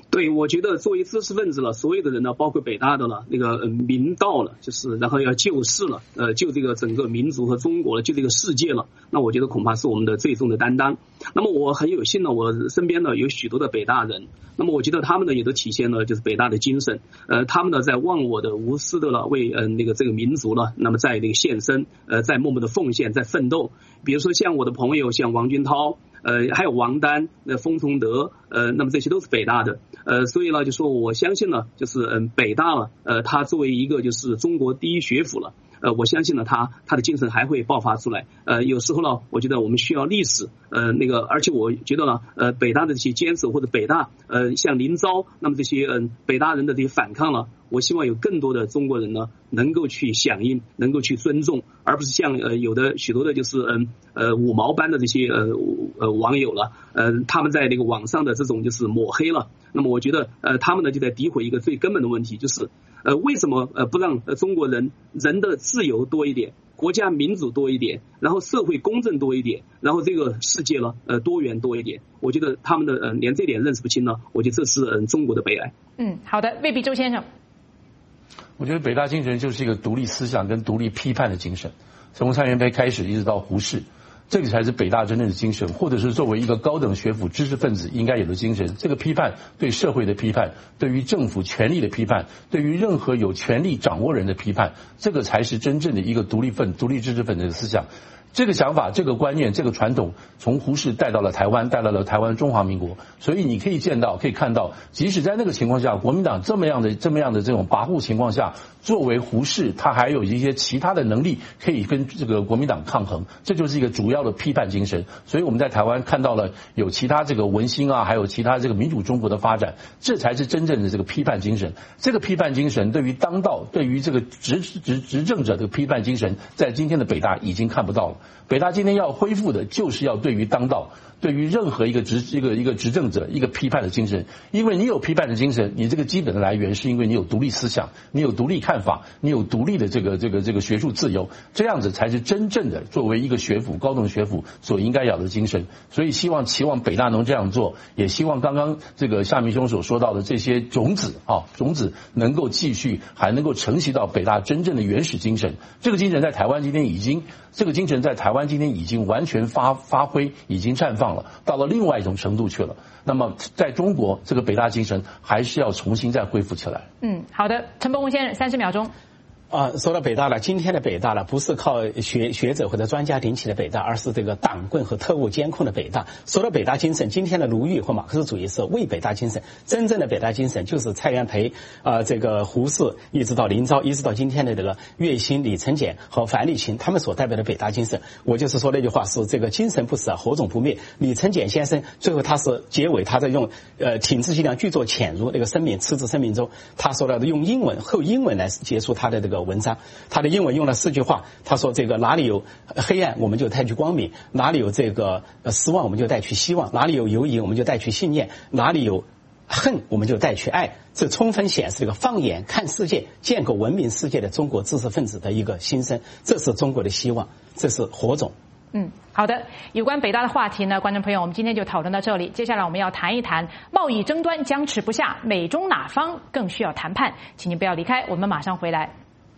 对，我觉得作为知识分子了，所有的人呢，包括北大的了，那个呃明道了，就是然后要救世了，呃，救这个整个民族和中国了，救这个世界了，那我觉得恐怕是我们的最重的担当。那么我很有幸呢，我身边呢有许多的北大人，那么我觉得他们呢也都体现了就是北大的精神，呃，他们呢在忘我的无私的了为呃那个这个民族呢，那么在那个献身，呃，在默默的奉献，在奋斗。比如说像我的朋友，像王军涛。呃，还有王丹、呃，封崇德，呃，那么这些都是北大的，呃，所以呢，就说我相信呢，就是嗯，北大了，呃，它作为一个就是中国第一学府了，呃，我相信呢，它它的精神还会爆发出来，呃，有时候呢，我觉得我们需要历史，呃，那个，而且我觉得呢，呃，北大的这些坚持或者北大，呃，像林昭，那么这些嗯，北大人的这些反抗呢。我希望有更多的中国人呢，能够去响应，能够去尊重，而不是像呃有的许多的就是嗯呃五毛般的这些呃呃网友了，呃他们在那个网上的这种就是抹黑了。那么我觉得呃他们呢就在诋毁一个最根本的问题，就是呃为什么呃不让呃中国人人的自由多一点，国家民主多一点，然后社会公正多一点，然后这个世界呢呃多元多一点。我觉得他们的呃连这点认识不清呢，我觉得这是嗯、呃、中国的悲哀。 嗯，好的，未必周先生。 我觉得北大精神就是一个独立思想跟独立批判的精神，从蔡元培开始一直到胡适，这个才是北大真正的精神，或者是作为一个高等学府知识分子应该有的精神。这个批判对社会的批判，对于政府权力的批判，对于任何有权力掌握人的批判，这个才是真正的一个独立分、独立知识分子的思想。这个想法、这个观念、这个传统，从胡适带到了台湾，带到了台湾中华民国。所以你可以见到、可以看到，即使在那个情况下，国民党这么样的、这么样的这种跋扈情况下，作为胡适，他还有一些其他的能力可以跟这个国民党抗衡，这就是一个主要的批判精神。所以我们在台湾看到了有其他这个文心啊，还有其他这个民主中国的发展，这才是真正的这个批判精神。这个批判精神对于当道、对于这个执执执政者的批判精神，在今天的北大已经看不到了。北大今天要恢复的就是要对于当道，对于任何一个执一个一个执政者一个批判的精神，因为你有批判的精神，你这个基本的来源是因为你有独立思想，你有独立看法，你有独立的这个这个这个学术自由，这样子才是真正的作为一个学府高等学府所应该有的精神。所以希望期望北大能这样做，也希望刚刚这个夏明兄所说到的这些种子啊种子能够继续，还能够承袭到北大真正的原始精神。这个精神在台湾今天已经，这个精神在台湾今天已经完全发发挥，已经绽放了，到了另外一种程度去了。那么在中国，这个北大精神还是要重新再恢复起来。 嗯，好的，陈伯宏先生，三十秒钟。 啊，说到北大了，今天的北大了，不是靠学学者或者专家顶起的北大，而是这个党棍和特务监控的北大。说到北大精神，今天的卢玉和马克思主义是为北大精神，真正的北大精神就是蔡元培啊、呃，这个胡适，一直到林昭，一直到今天的这个岳兴、李承俭和樊立群，他们所代表的北大精神。我就是说那句话是这个精神不死，火种不灭。李承俭先生最后他是结尾，他在用呃挺直脊梁巨作潜入那个声明辞职声明中，他说了用英文后英文来结束他的这个文章，他的英文用了四句话，他说这个哪里有黑暗我们就带去光明，哪里有这个失望我们就带去希望，哪里有犹疑我们就带去信念，哪里有恨我们就带去爱。这充分显示这个放眼看世界、建构文明世界的中国知识分子的一个心声，这是中国的希望，这是火种。 嗯，好的。有关北大的话题呢，观众朋友，我们今天就讨论到这里。接下来我们要谈一谈贸易争端僵持不下，美中哪方更需要谈判？请您不要离开，我们马上回来。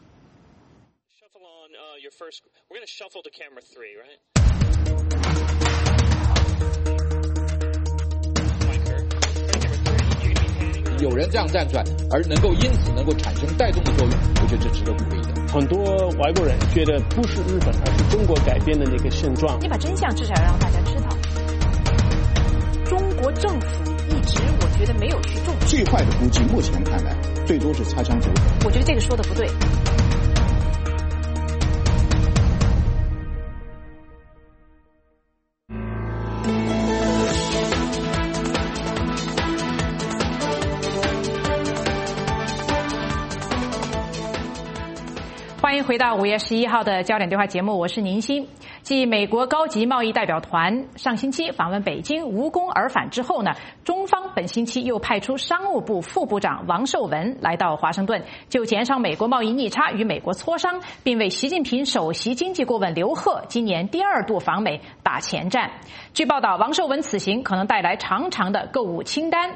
First, we're going to shuffle to camera three, right? 有人这样站出来，而能够因此能够产生带动的作用，我觉得这值得鼓励的。 很多外国人觉得不是日本，而是中国改变的那个现状。 你把真相至少要让大家知道。中国政府一直我觉得没有去重视。 最坏的估计，目前看来，最多是擦枪走火。 我觉得这个说的不对。欢迎回到五月十一号的焦点对话节目，我是宁欣。继美国高级贸易代表团上星期访问北京无功而返之后呢，中方本星期又派出商务部副部长王受文来到华盛顿，就减少美国贸易逆差与美国磋商，并为习近平首席经济顾问刘鹤今年第二度访美打前站。据报道，王受文此行可能带来长长的购物清单。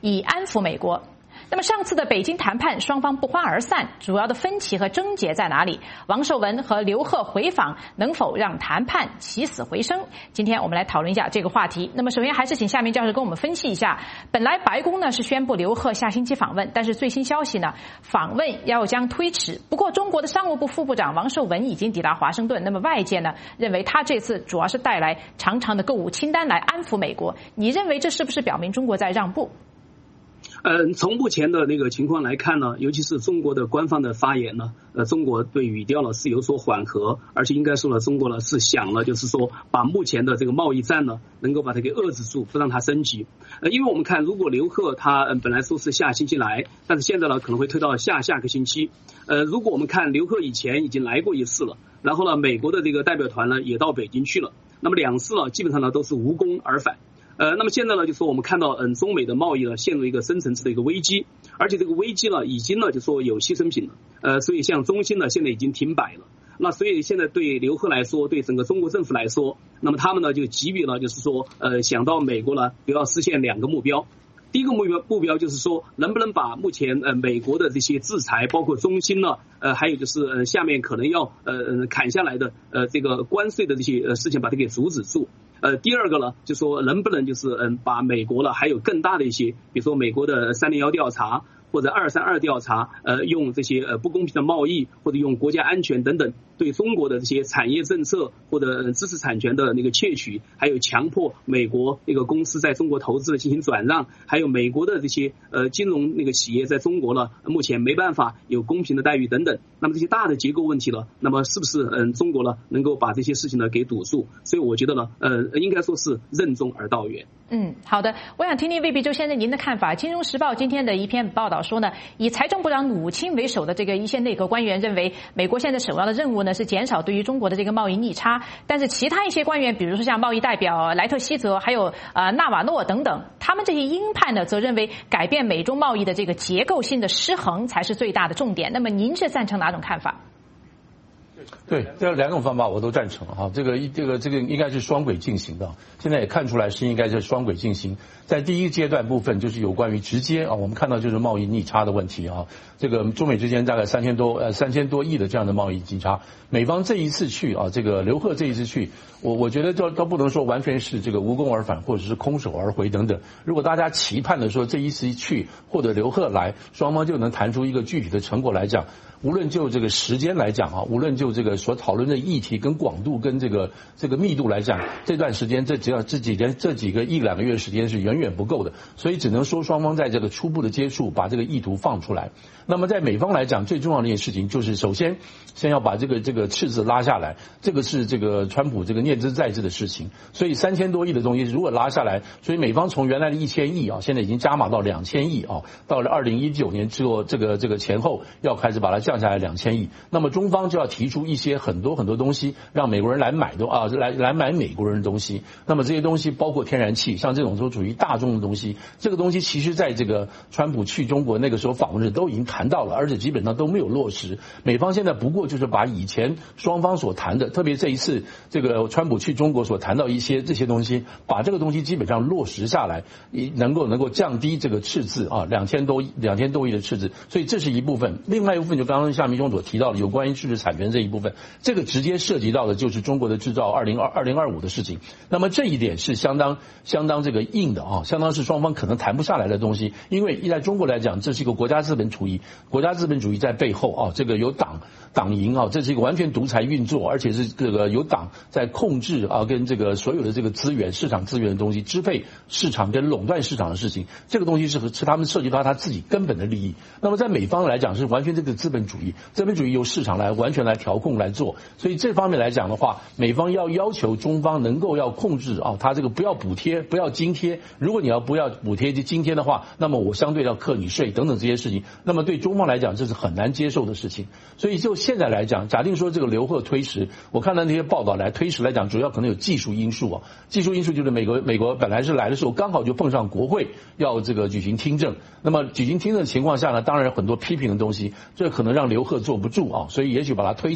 以安抚美国。那么上次的北京谈判，双方不欢而散，主要的分歧和症结在哪里？王受文和刘鹤回访能否让谈判起死回生？今天我们来讨论一下这个话题。那么首先还是请夏明教授跟我们分析一下，本来白宫呢是宣布刘鹤下星期访问，但是最新消息呢，访问要将推迟。不过中国的商务部副部长王受文已经抵达华盛顿，那么外界呢认为他这次主要是带来长长的购物清单来安抚美国。你认为这是不是表明中国在让步？ 呃，从目前的那个情况来看呢，尤其是中国的官方的发言呢，呃，中国对语调呢是有所缓和，而且应该说呢，中国呢是想了，就是说把目前的这个贸易战呢，能够把它给遏制住，不让它升级。呃，因为我们看，如果刘鹤他、呃、本来说是下星期来，但是现在呢可能会推到下下个星期。呃，如果我们看刘鹤以前已经来过一次了，然后呢，美国的这个代表团呢也到北京去了，那么两次呢基本上呢都是无功而返。呃，那么现在呢，就说我们看到，嗯，中美的贸易呢陷入一个深层次的一个危机，而且这个危机呢，已经呢就说有牺牲品了，呃，所以像中兴呢，现在已经停摆了。那所以现在对刘鹤来说，对整个中国政府来说，那么他们呢就急于呢，就是说，呃，想到美国呢，就要实现两个目标。第一个目标目标就是说，能不能把目前呃美国的这些制裁，包括中兴呢，呃，还有就是呃下面可能要呃砍下来的呃这个关税的这些呃事情，把它给阻止住。呃，第二个呢，就说能不能就是嗯，把美国了还有更大的一些，比如说美国的三零幺调查或者二三二调查，呃，用这些呃不公平的贸易或者用国家安全等等，对中国的这些产业政策或者知识产权的那个窃取，还有强迫美国那个公司在中国投资进行转让，还有美国的这些呃金融那个企业在中国呢，目前没办法有公平的待遇等等。那么这些大的结构问题了，那么是不是嗯中国呢能够把这些事情呢给堵住？所以我觉得呢，呃，应该说是任重而道远。 嗯，好的，我想听听魏必洲先生您的看法。《金融时报》今天的一篇报道说呢，以财政部长努钦为首的这个一线内阁官员认为，美国现在首要的任务呢是减少对于中国的这个贸易逆差，但是其他一些官员，比如说像贸易代表莱特希泽，还有呃纳瓦诺等等，他们这些鹰派呢，则认为改变美中贸易的这个结构性的失衡才是最大的重点。那么您是赞成哪种看法？ 对，这两种方法我都赞成哈，这个这个这个应该是双轨进行的，现在也看出来是应该是双轨进行。在第一阶段部分就是有关于直接啊，我们看到就是贸易逆差的问题啊，这个中美之间大概三千多呃三千多亿的这样的贸易逆差，美方这一次去啊，这个刘鹤这一次去，我我觉得都都不能说完全是这个无功而返或者是空手而回等等。如果大家期盼的说这一次去或者刘鹤来，双方就能谈出一个具体的成果来讲，无论就这个时间来讲啊，无论就这个所讨论的议题跟广度跟这个这个密度来讲，这段时间这只要这几天这几个一两个月时间是远远不够的，所以只能说双方在这个初步的接触，把这个意图放出来。那么在美方来讲，最重要的一件事情就是首先先要把这个这个赤字拉下来，这个是这个川普这个念兹在兹的事情。所以三千多亿的东西如果拉下来，所以美方从原来的一千亿啊，现在已经加码到两千亿啊，到了二零一九年之后这个这个前后要开始把它降下来两千亿。那么中方就要提出一些很多很多东西，让美国人来买的啊，来来买美国人的东西。那么这些东西包括天然气，像这种都属于大众的东西。这个东西其实在这个川普去中国那个时候访问时都已经谈到了，而且基本上都没有落实。美方现在不过就是把以前双方所谈的，特别这一次这个川普去中国所谈到一些这些东西，把这个东西基本上落实下来，能够能够降低这个赤字啊，两千多两千多亿的赤字。所以这是一部分。另外一部分就刚刚夏明兄所提到的有关于知识产权这一部分，这个直接涉及到的就是中国的制造二零二二零二五的事情。那么这一点是相当相当这个硬的啊，相当是双方可能谈不下来的东西。因为在中国来讲，这是一个国家资本主义，国家资本主义在背后啊，这个有党党营啊，这是一个完全独裁运作，而且是这个有党在控制啊，跟这个所有的这个资源市场资源的东西支配市场跟垄断市场的事情，这个东西是是他们涉及到他自己根本的利益。那么在美方来讲是完全这个资本主义，资本主义由市场来完全来调控来做，所以这方面来讲的话，美方要要求中方能够要控制啊，他这个不要补贴，不要津贴，如果你要不要补贴津贴的话，那么我相对要课你税等等这些事情，那么对中方来讲这是很难接受的事情。所以就现在来讲，假定说这个刘鹤推迟，我看到那些报道来推迟来讲，主要可能有技术因素啊，技术因素就是美国美国本来是来的时候刚好就碰上国会要这个举行听证，那么举行听证的情况下呢，当然有很多批评的东西，这可能让刘鹤坐不住啊，所以也许把它推迟。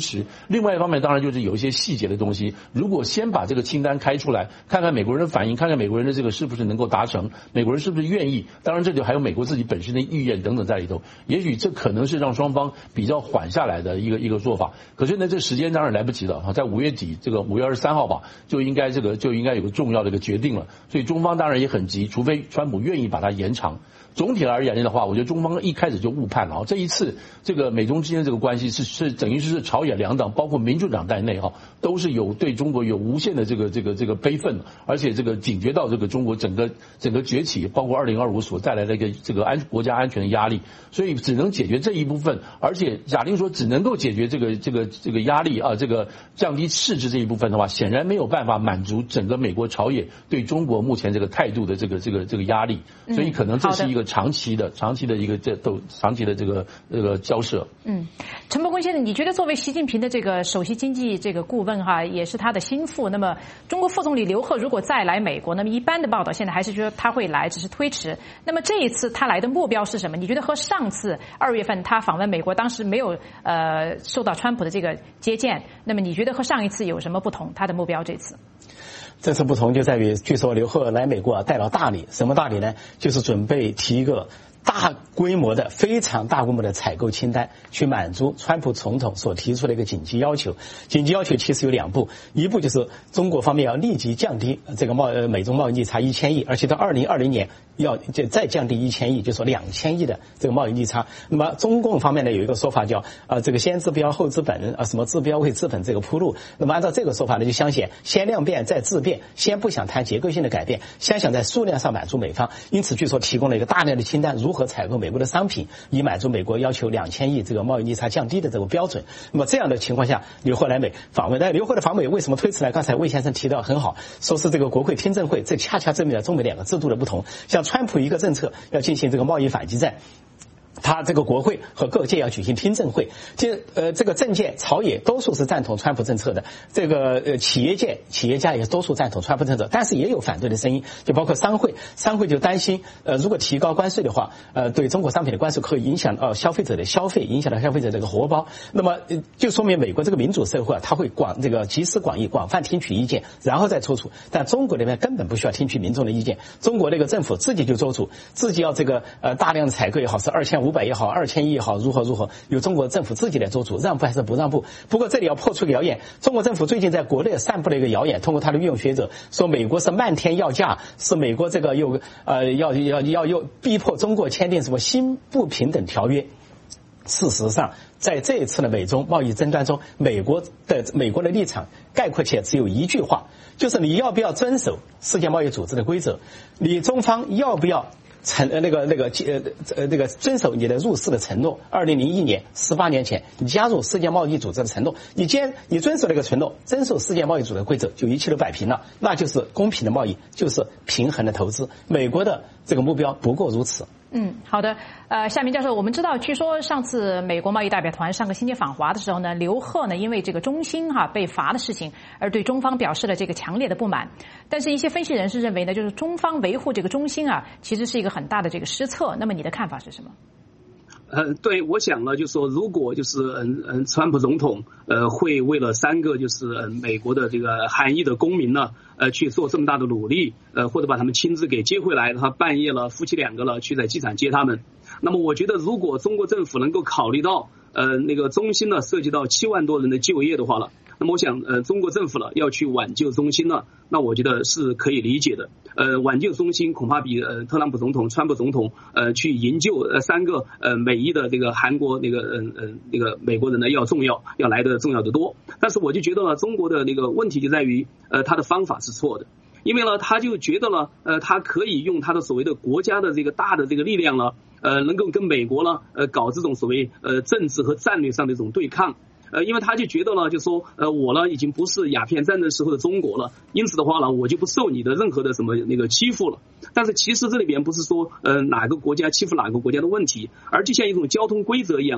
持。另外一方面，当然就是有一些细节的东西，如果先把这个清单开出来，看看美国人的反应，看看美国人的这个是不是能够达成，美国人是不是愿意，当然这里还有美国自己本身的意愿等等在里头，也许这可能是让双方比较缓下来的一个一个做法。可是呢，这时间当然来不及了哈，在五月底这个五月二十三号吧，就应该这个就应该有个重要的一个决定了，所以中方当然也很急，除非川普愿意把它延长。总体而言的话，我觉得中方一开始就误判了。这一次，这个美中之间的这个关系是是等于是朝野两党，包括民主党在内哈，都是有对中国有无限的这个这个这个悲愤，而且这个警觉到这个中国整个整个崛起，包括二零二五所带来的一个这个安国家安全的压力，所以只能解决这一部分。而且假定说只能够解决这个这个这个压力啊，这个降低赤字这一部分的话，显然没有办法满足整个美国朝野对中国目前这个态度的这个这个这个压力，所以可能这是一个长期的、长期的一个这都长期的这个这个交涉。嗯， 陈伯公先生，你觉得作为习近平的这个首席经济这个顾问哈，也是他的心腹，那么中国副总理刘鹤如果再来美国，那么一般的报道现在还是觉得他会来，只是推迟。那么这一次他来的目标是什么？你觉得和上次二月份他访问美国，当时没有呃受到川普的这个接见，那么你觉得和上一次有什么不同？他的目标这次？ 这次不同就在于，据说刘鹤来美国啊带了大礼，什么大礼呢？就是准备提一个大规模的、非常大规模的采购清单，去满足川普总统所提出的一个紧急要求。紧急要求其实有两步，一步就是中国方面要立即降低这个贸呃美中贸易逆差一千亿，而且到二零二零年要就再降低一千亿，就说两千亿的这个贸易逆差。那么中共方面呢有一个说法叫呃这个先治标后治本啊，什么治标为治本这个铺路。那么按照这个说法呢，就相显先量变再质变，先不想谈结构性的改变，先想在数量上满足美方。因此据说提供了一个大量的清单，如何采购美国的商品，以满足美国要求两千亿这个贸易逆差降低的这个标准。那么这样的情况下，刘鹤来美访问，但刘鹤的访美为什么推迟呢？刚才魏先生提到很好，说是这个国会听证会，这恰恰证明了中美两个制度的不同。像川普一个政策要进行这个贸易反击战，他这个国会和各界要举行听证会，这呃这个政界朝野多数是赞同川普政策的，这个呃企业界企业家也多数赞同川普政策，但是也有反对的声音，就包括商会，商会就担心呃如果提高关税的话，呃对中国商品的关税会影响到消费者的消费，影响到消费者这个荷包，那么就说明美国这个民主社会啊，他会广这个集思广益，广泛听取意见，然后再做出。但中国那边根本不需要听取民众的意见，中国那个政府自己就做主，自己要这个呃大量的采购也好，是二千五百也好，二千亿也好，如何如何，由中国政府自己来做主，让步还是不让步？不过这里要破除个谣言，中国政府最近在国内散布了一个谣言，通过他的御用学者说美国是漫天要价，是美国这个又呃要要要又逼迫中国签订什么新不平等条约。事实上，在这一次的美中贸易争端中，美国的美国的立场概括起来只有一句话，就是你要不要遵守世界贸易组织的规则，你中方要不要承呃那个那个呃呃那个遵守你的入世的承诺。二零零一年，十八年前，你加入世界贸易组织的承诺，你既然你遵守那个承诺，遵守世界贸易组织的规则，就一切都摆平了，那就是公平的贸易，就是平衡的投资。美国的这个目标不过如此。 嗯，好的。呃，夏明教授，我们知道，据说上次美国贸易代表团上个星期访华的时候呢，刘鹤呢因为这个中兴哈被罚的事情，而对中方表示了这个强烈的不满。但是，一些分析人士认为呢，就是中方维护这个中兴啊，其实是一个很大的这个失策。那么，你的看法是什么？ 呃，对，我想呢，就是说，如果就是嗯嗯，川普总统呃会为了三个就是嗯美国的这个韩裔的公民呢，呃去做这么大的努力，呃或者把他们亲自给接回来，他半夜了夫妻两个了去在机场接他们，那么我觉得如果中国政府能够考虑到呃那个中兴呢涉及到七万多人的就业的话了，那么我想呃中国政府了要去挽救中兴呢，那我觉得是可以理解的。呃挽救中兴恐怕比呃特朗普总统、川普总统呃去营救呃三个呃美裔的这个韩国那个嗯嗯、呃、那个美国人呢要重要，要来的重要的多。但是我就觉得呢，中国的那个问题就在于呃他的方法是错的。因为呢，他就觉得呢，呃，他可以用他的所谓的国家的这个大的这个力量呢，呃，能够跟美国呢，呃，搞这种所谓呃政治和战略上的这种对抗。呃，因为他就觉得呢，就说，呃，我呢已经不是鸦片战争时候的中国了，因此的话呢，我就不受你的任何的什么那个欺负了。但是其实这里边不是说，呃，哪个国家欺负哪个国家的问题，而就像一种交通规则一样的。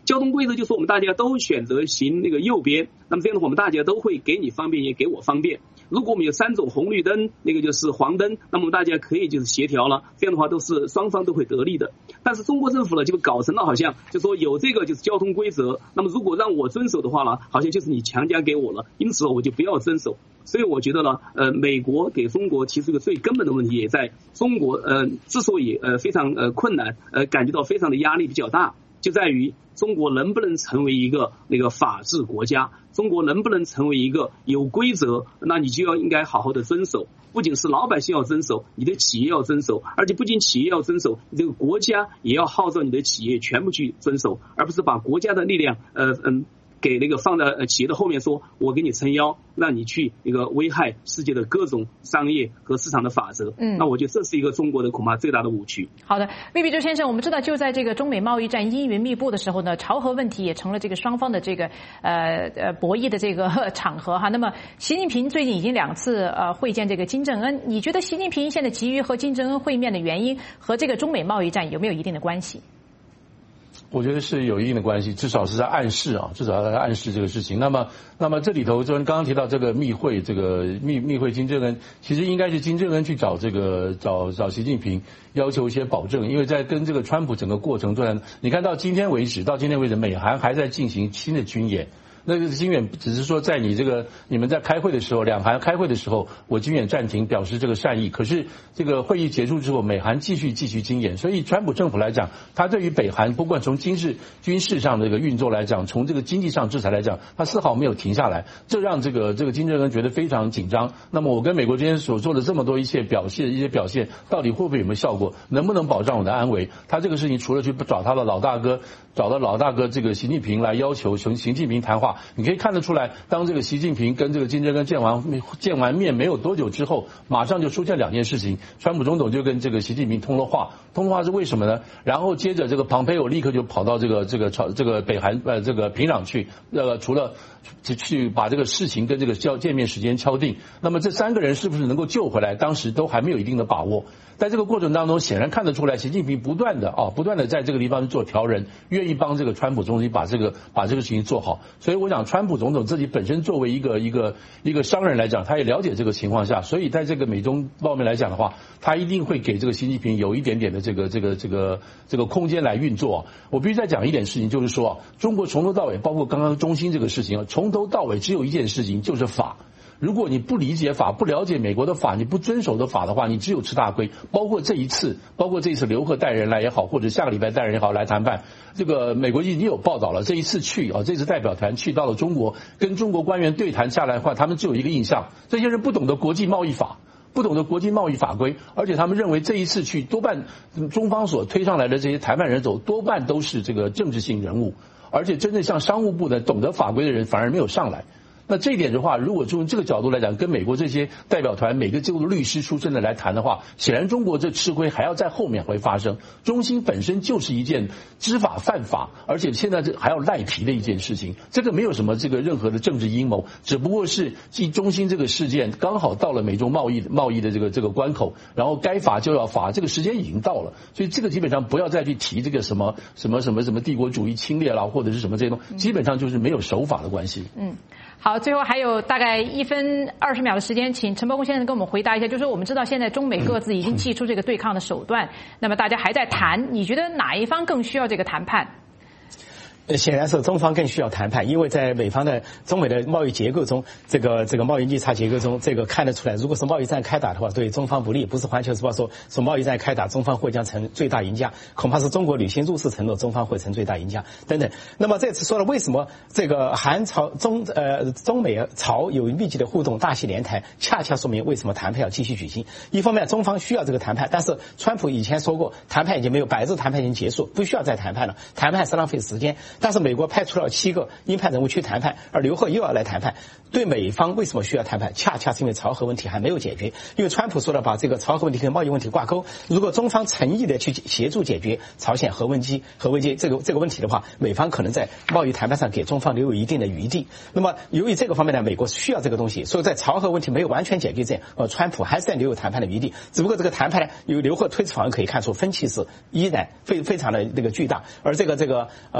交通规则就是我们大家都选择行那个右边，那么这样的话我们大家都会给你方便也给我方便。如果我们有三种红绿灯，那个就是黄灯，那么大家可以就是协调了，这样的话都是双方都会得利的。但是中国政府呢就搞成了好像就说有这个就是交通规则，那么如果让我遵守的话呢，好像就是你强加给我了，因此我就不要遵守。所以我觉得呢，呃，美国给中国提出一个最根本的问题，也在中国呃之所以呃非常呃困难，呃感觉到非常的压力比较大，就在于中国能不能成为一个那个法治国家，中国能不能成为一个有规则，那你就要应该好好的遵守。不仅是老百姓要遵守，你的企业要遵守，而且不仅企业要遵守，你这个国家也要号召你的企业全部去遵守，而不是把国家的力量呃嗯。给那个放在呃企业的后面说，我给你撑腰，让你去那个危害世界的各种商业和市场的法则。嗯，那我觉得这是一个中国的恐怕最大的误区。 好的，魏必洲先生，我们知道就在这个中美贸易战阴云密布的时候呢，朝核问题也成了这个双方的这个呃呃博弈的这个场合哈。那么习近平最近已经两次呃会见这个金正恩，你觉得习近平现在急于和金正恩会面的原因和这个中美贸易战有没有一定的关系？ 我觉得是有一定的关系，至少是在暗示啊，至少在暗示这个事情。那么，那么这里头就是刚刚提到这个密会，这个密密会金正恩，其实应该是金正恩去找这个找找习近平，要求一些保证，因为在跟这个川普整个过程中，你看到今天为止，到今天为止，美韩还在进行新的军演。那个军演只是说在你这个你们在开会的时候，两韩开会的时候，我军演暂停，表示这个善意。可是这个会议结束之后，美韩继续继续军演，所以川普政府来讲，他对于北韩不管从军事军事上的这个运作来讲，从这个经济上制裁来讲，他丝毫没有停下来，这让这个这个金正恩觉得非常紧张。那么我跟美国之间所做的这么多一些表现一些表现，到底会不会有没有效果？能不能保障我的安危？他这个事情除了去找他的老大哥，找到老大哥这个习近平来要求从习近平谈话，你可以看得出来，当这个习近平跟这个金正恩见完见完面没有多久之后，马上就出现两件事情，川普总统就跟这个习近平通了话，通了话是为什么呢？然后接着这个庞培友立刻就跑到这个这个朝这个北韩呃这个平壤去，呃除了去把这个事情跟这个交见面时间敲定，那么这三个人是不是能够救回来，当时都还没有一定的把握。在这个过程当中，显然看得出来，习近平不断的啊，不断的在这个地方做调人，愿意帮这个川普总统把这个把这个事情做好。所以我想，川普总统自己本身作为一个一个一个商人来讲，他也了解这个情况下，所以在这个美中方面来讲的话，他一定会给这个习近平有一点点的这个这个这个这个空间来运作。我必须再讲一点事情，就是说，中国从头到尾，包括刚刚中兴这个事情，从头到尾只有一件事情，就是法。如果你不理解法，不了解美国的法，你不遵守的法的话，你只有吃大亏。包括这一次，包括这一次刘鹤带人来也好，或者下个礼拜带人也好来谈判，这个美国已经有报道了。这一次去啊，这次代表团去到了中国，跟中国官员对谈下来的话，他们只有一个印象：这些人不懂得国际贸易法，不懂得国际贸易法规，而且他们认为这一次去多半中方所推上来的这些谈判人手，多半都是这个政治性人物，而且真正像商务部的懂得法规的人反而没有上来。那这一点的话，如果从这个角度来讲，跟美国这些代表团每个这个律师出身的来谈的话，显然中国这吃亏还要在后面会发生。中兴本身就是一件知法犯法，而且现在这还要赖皮的一件事情，这个没有什么这个任何的政治阴谋，只不过是继中兴这个事件刚好到了美中贸易贸易的这个这个关口，然后该罚就要罚，这个时间已经到了，所以这个基本上不要再去提这个什么什么什么什么帝国主义侵略啦，或者是什么这些东西，基本上就是没有守法的关系。嗯。 好，最后还有大概一分二十秒的时间，请陈伯公先生跟我们回答一下，就是说我们知道现在中美各自已经祭出这个对抗的手段，那么大家还在谈，你觉得哪一方更需要这个谈判？ 呃，显然是中方更需要谈判，因为在美方的中美的贸易结构中，这个这个贸易逆差结构中，这个看得出来，如果是贸易战开打的话，对中方不利。不是环球时报说说贸易战开打，中方会将成最大赢家，恐怕是中国履行入世承诺，中方会成最大赢家等等。那么这次说了，为什么这个韩朝中呃中美朝有密集的互动，大戏连台，恰恰说明为什么谈判要继续举行。一方面，中方需要这个谈判，但是川普以前说过，谈判已经没有百日谈判已经结束，不需要再谈判了，谈判是浪费时间。但是美国派出了七个鹰派人物去谈判，而刘鹤又要来谈判。对美方为什么需要谈判？恰恰是因为朝核问题还没有解决。因为川普说了，把这个朝核问题跟贸易问题挂钩。如果中方诚意的去协助解决朝鲜核危机、核危机这个这个问题的话，美方可能在贸易谈判上给中方留有一定的余地。那么由于这个方面呢，美国需要这个东西，所以在朝核问题没有完全解决之前，呃，川普还是在留有谈判的余地。只不过这个谈判呢，由刘鹤推迟访问可以看出分歧是依然非非常的那个巨大。而这个这个呃金正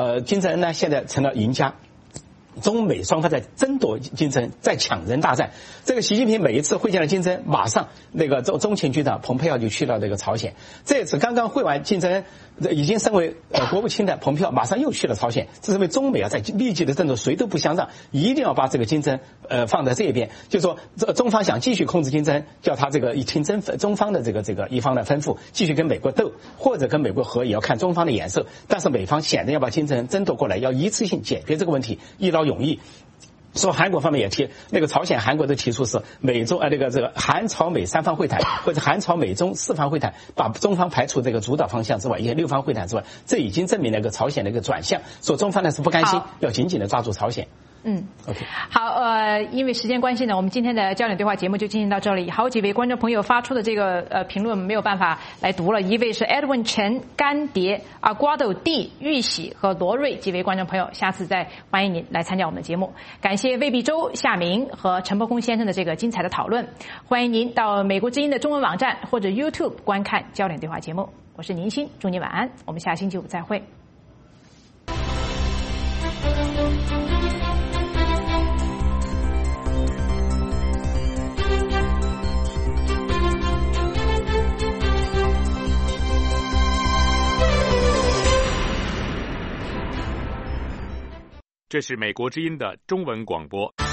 正恩呢现在成了赢家。中美双方在争夺金正恩，在抢人大战。这个习近平每一次会见了金正恩，马上那个中中情局长蓬佩奥就去到这个朝鲜。这次刚刚会完金正恩，已经升为呃国务卿的蓬佩奥马上又去了朝鲜。这是为中美啊在密集的争夺，谁都不相让，一定要把这个金正恩呃放在这边。就说这中方想继续控制金正恩，叫他这个听真中方的这个这个一方的吩咐，继续跟美国斗，或者跟美国和，也要看中方的眼色。但是美方显然要把金正恩争夺过来，要一次性解决这个问题，一劳永逸。说韩国方面也提，那个朝鲜、韩国的提出是美中呃那个这个韩朝美三方会谈，或者韩朝美中四方会谈，把中方排除这个主导方向之外，一些六方会谈之外，这已经证明了一个朝鲜的一个转向。说中方呢是不甘心，要紧紧的抓住朝鲜。 嗯 ，OK， 好，呃，因为时间关系呢，我们今天的焦点对话节目就进行到这里。好几位观众朋友发出的这个呃评论没有办法来读了，一位是 Edwin Chen、干碟、阿瓜豆 D、玉喜和罗瑞几位观众朋友，下次再欢迎您来参加我们的节目。感谢魏必洲、夏明和陈伯公先生的这个精彩的讨论，欢迎您到美国之音的中文网站或者 YouTube 观看焦点对话节目。我是宁欣，祝您晚安，我们下星期五再会。 这是美国之音的中文广播。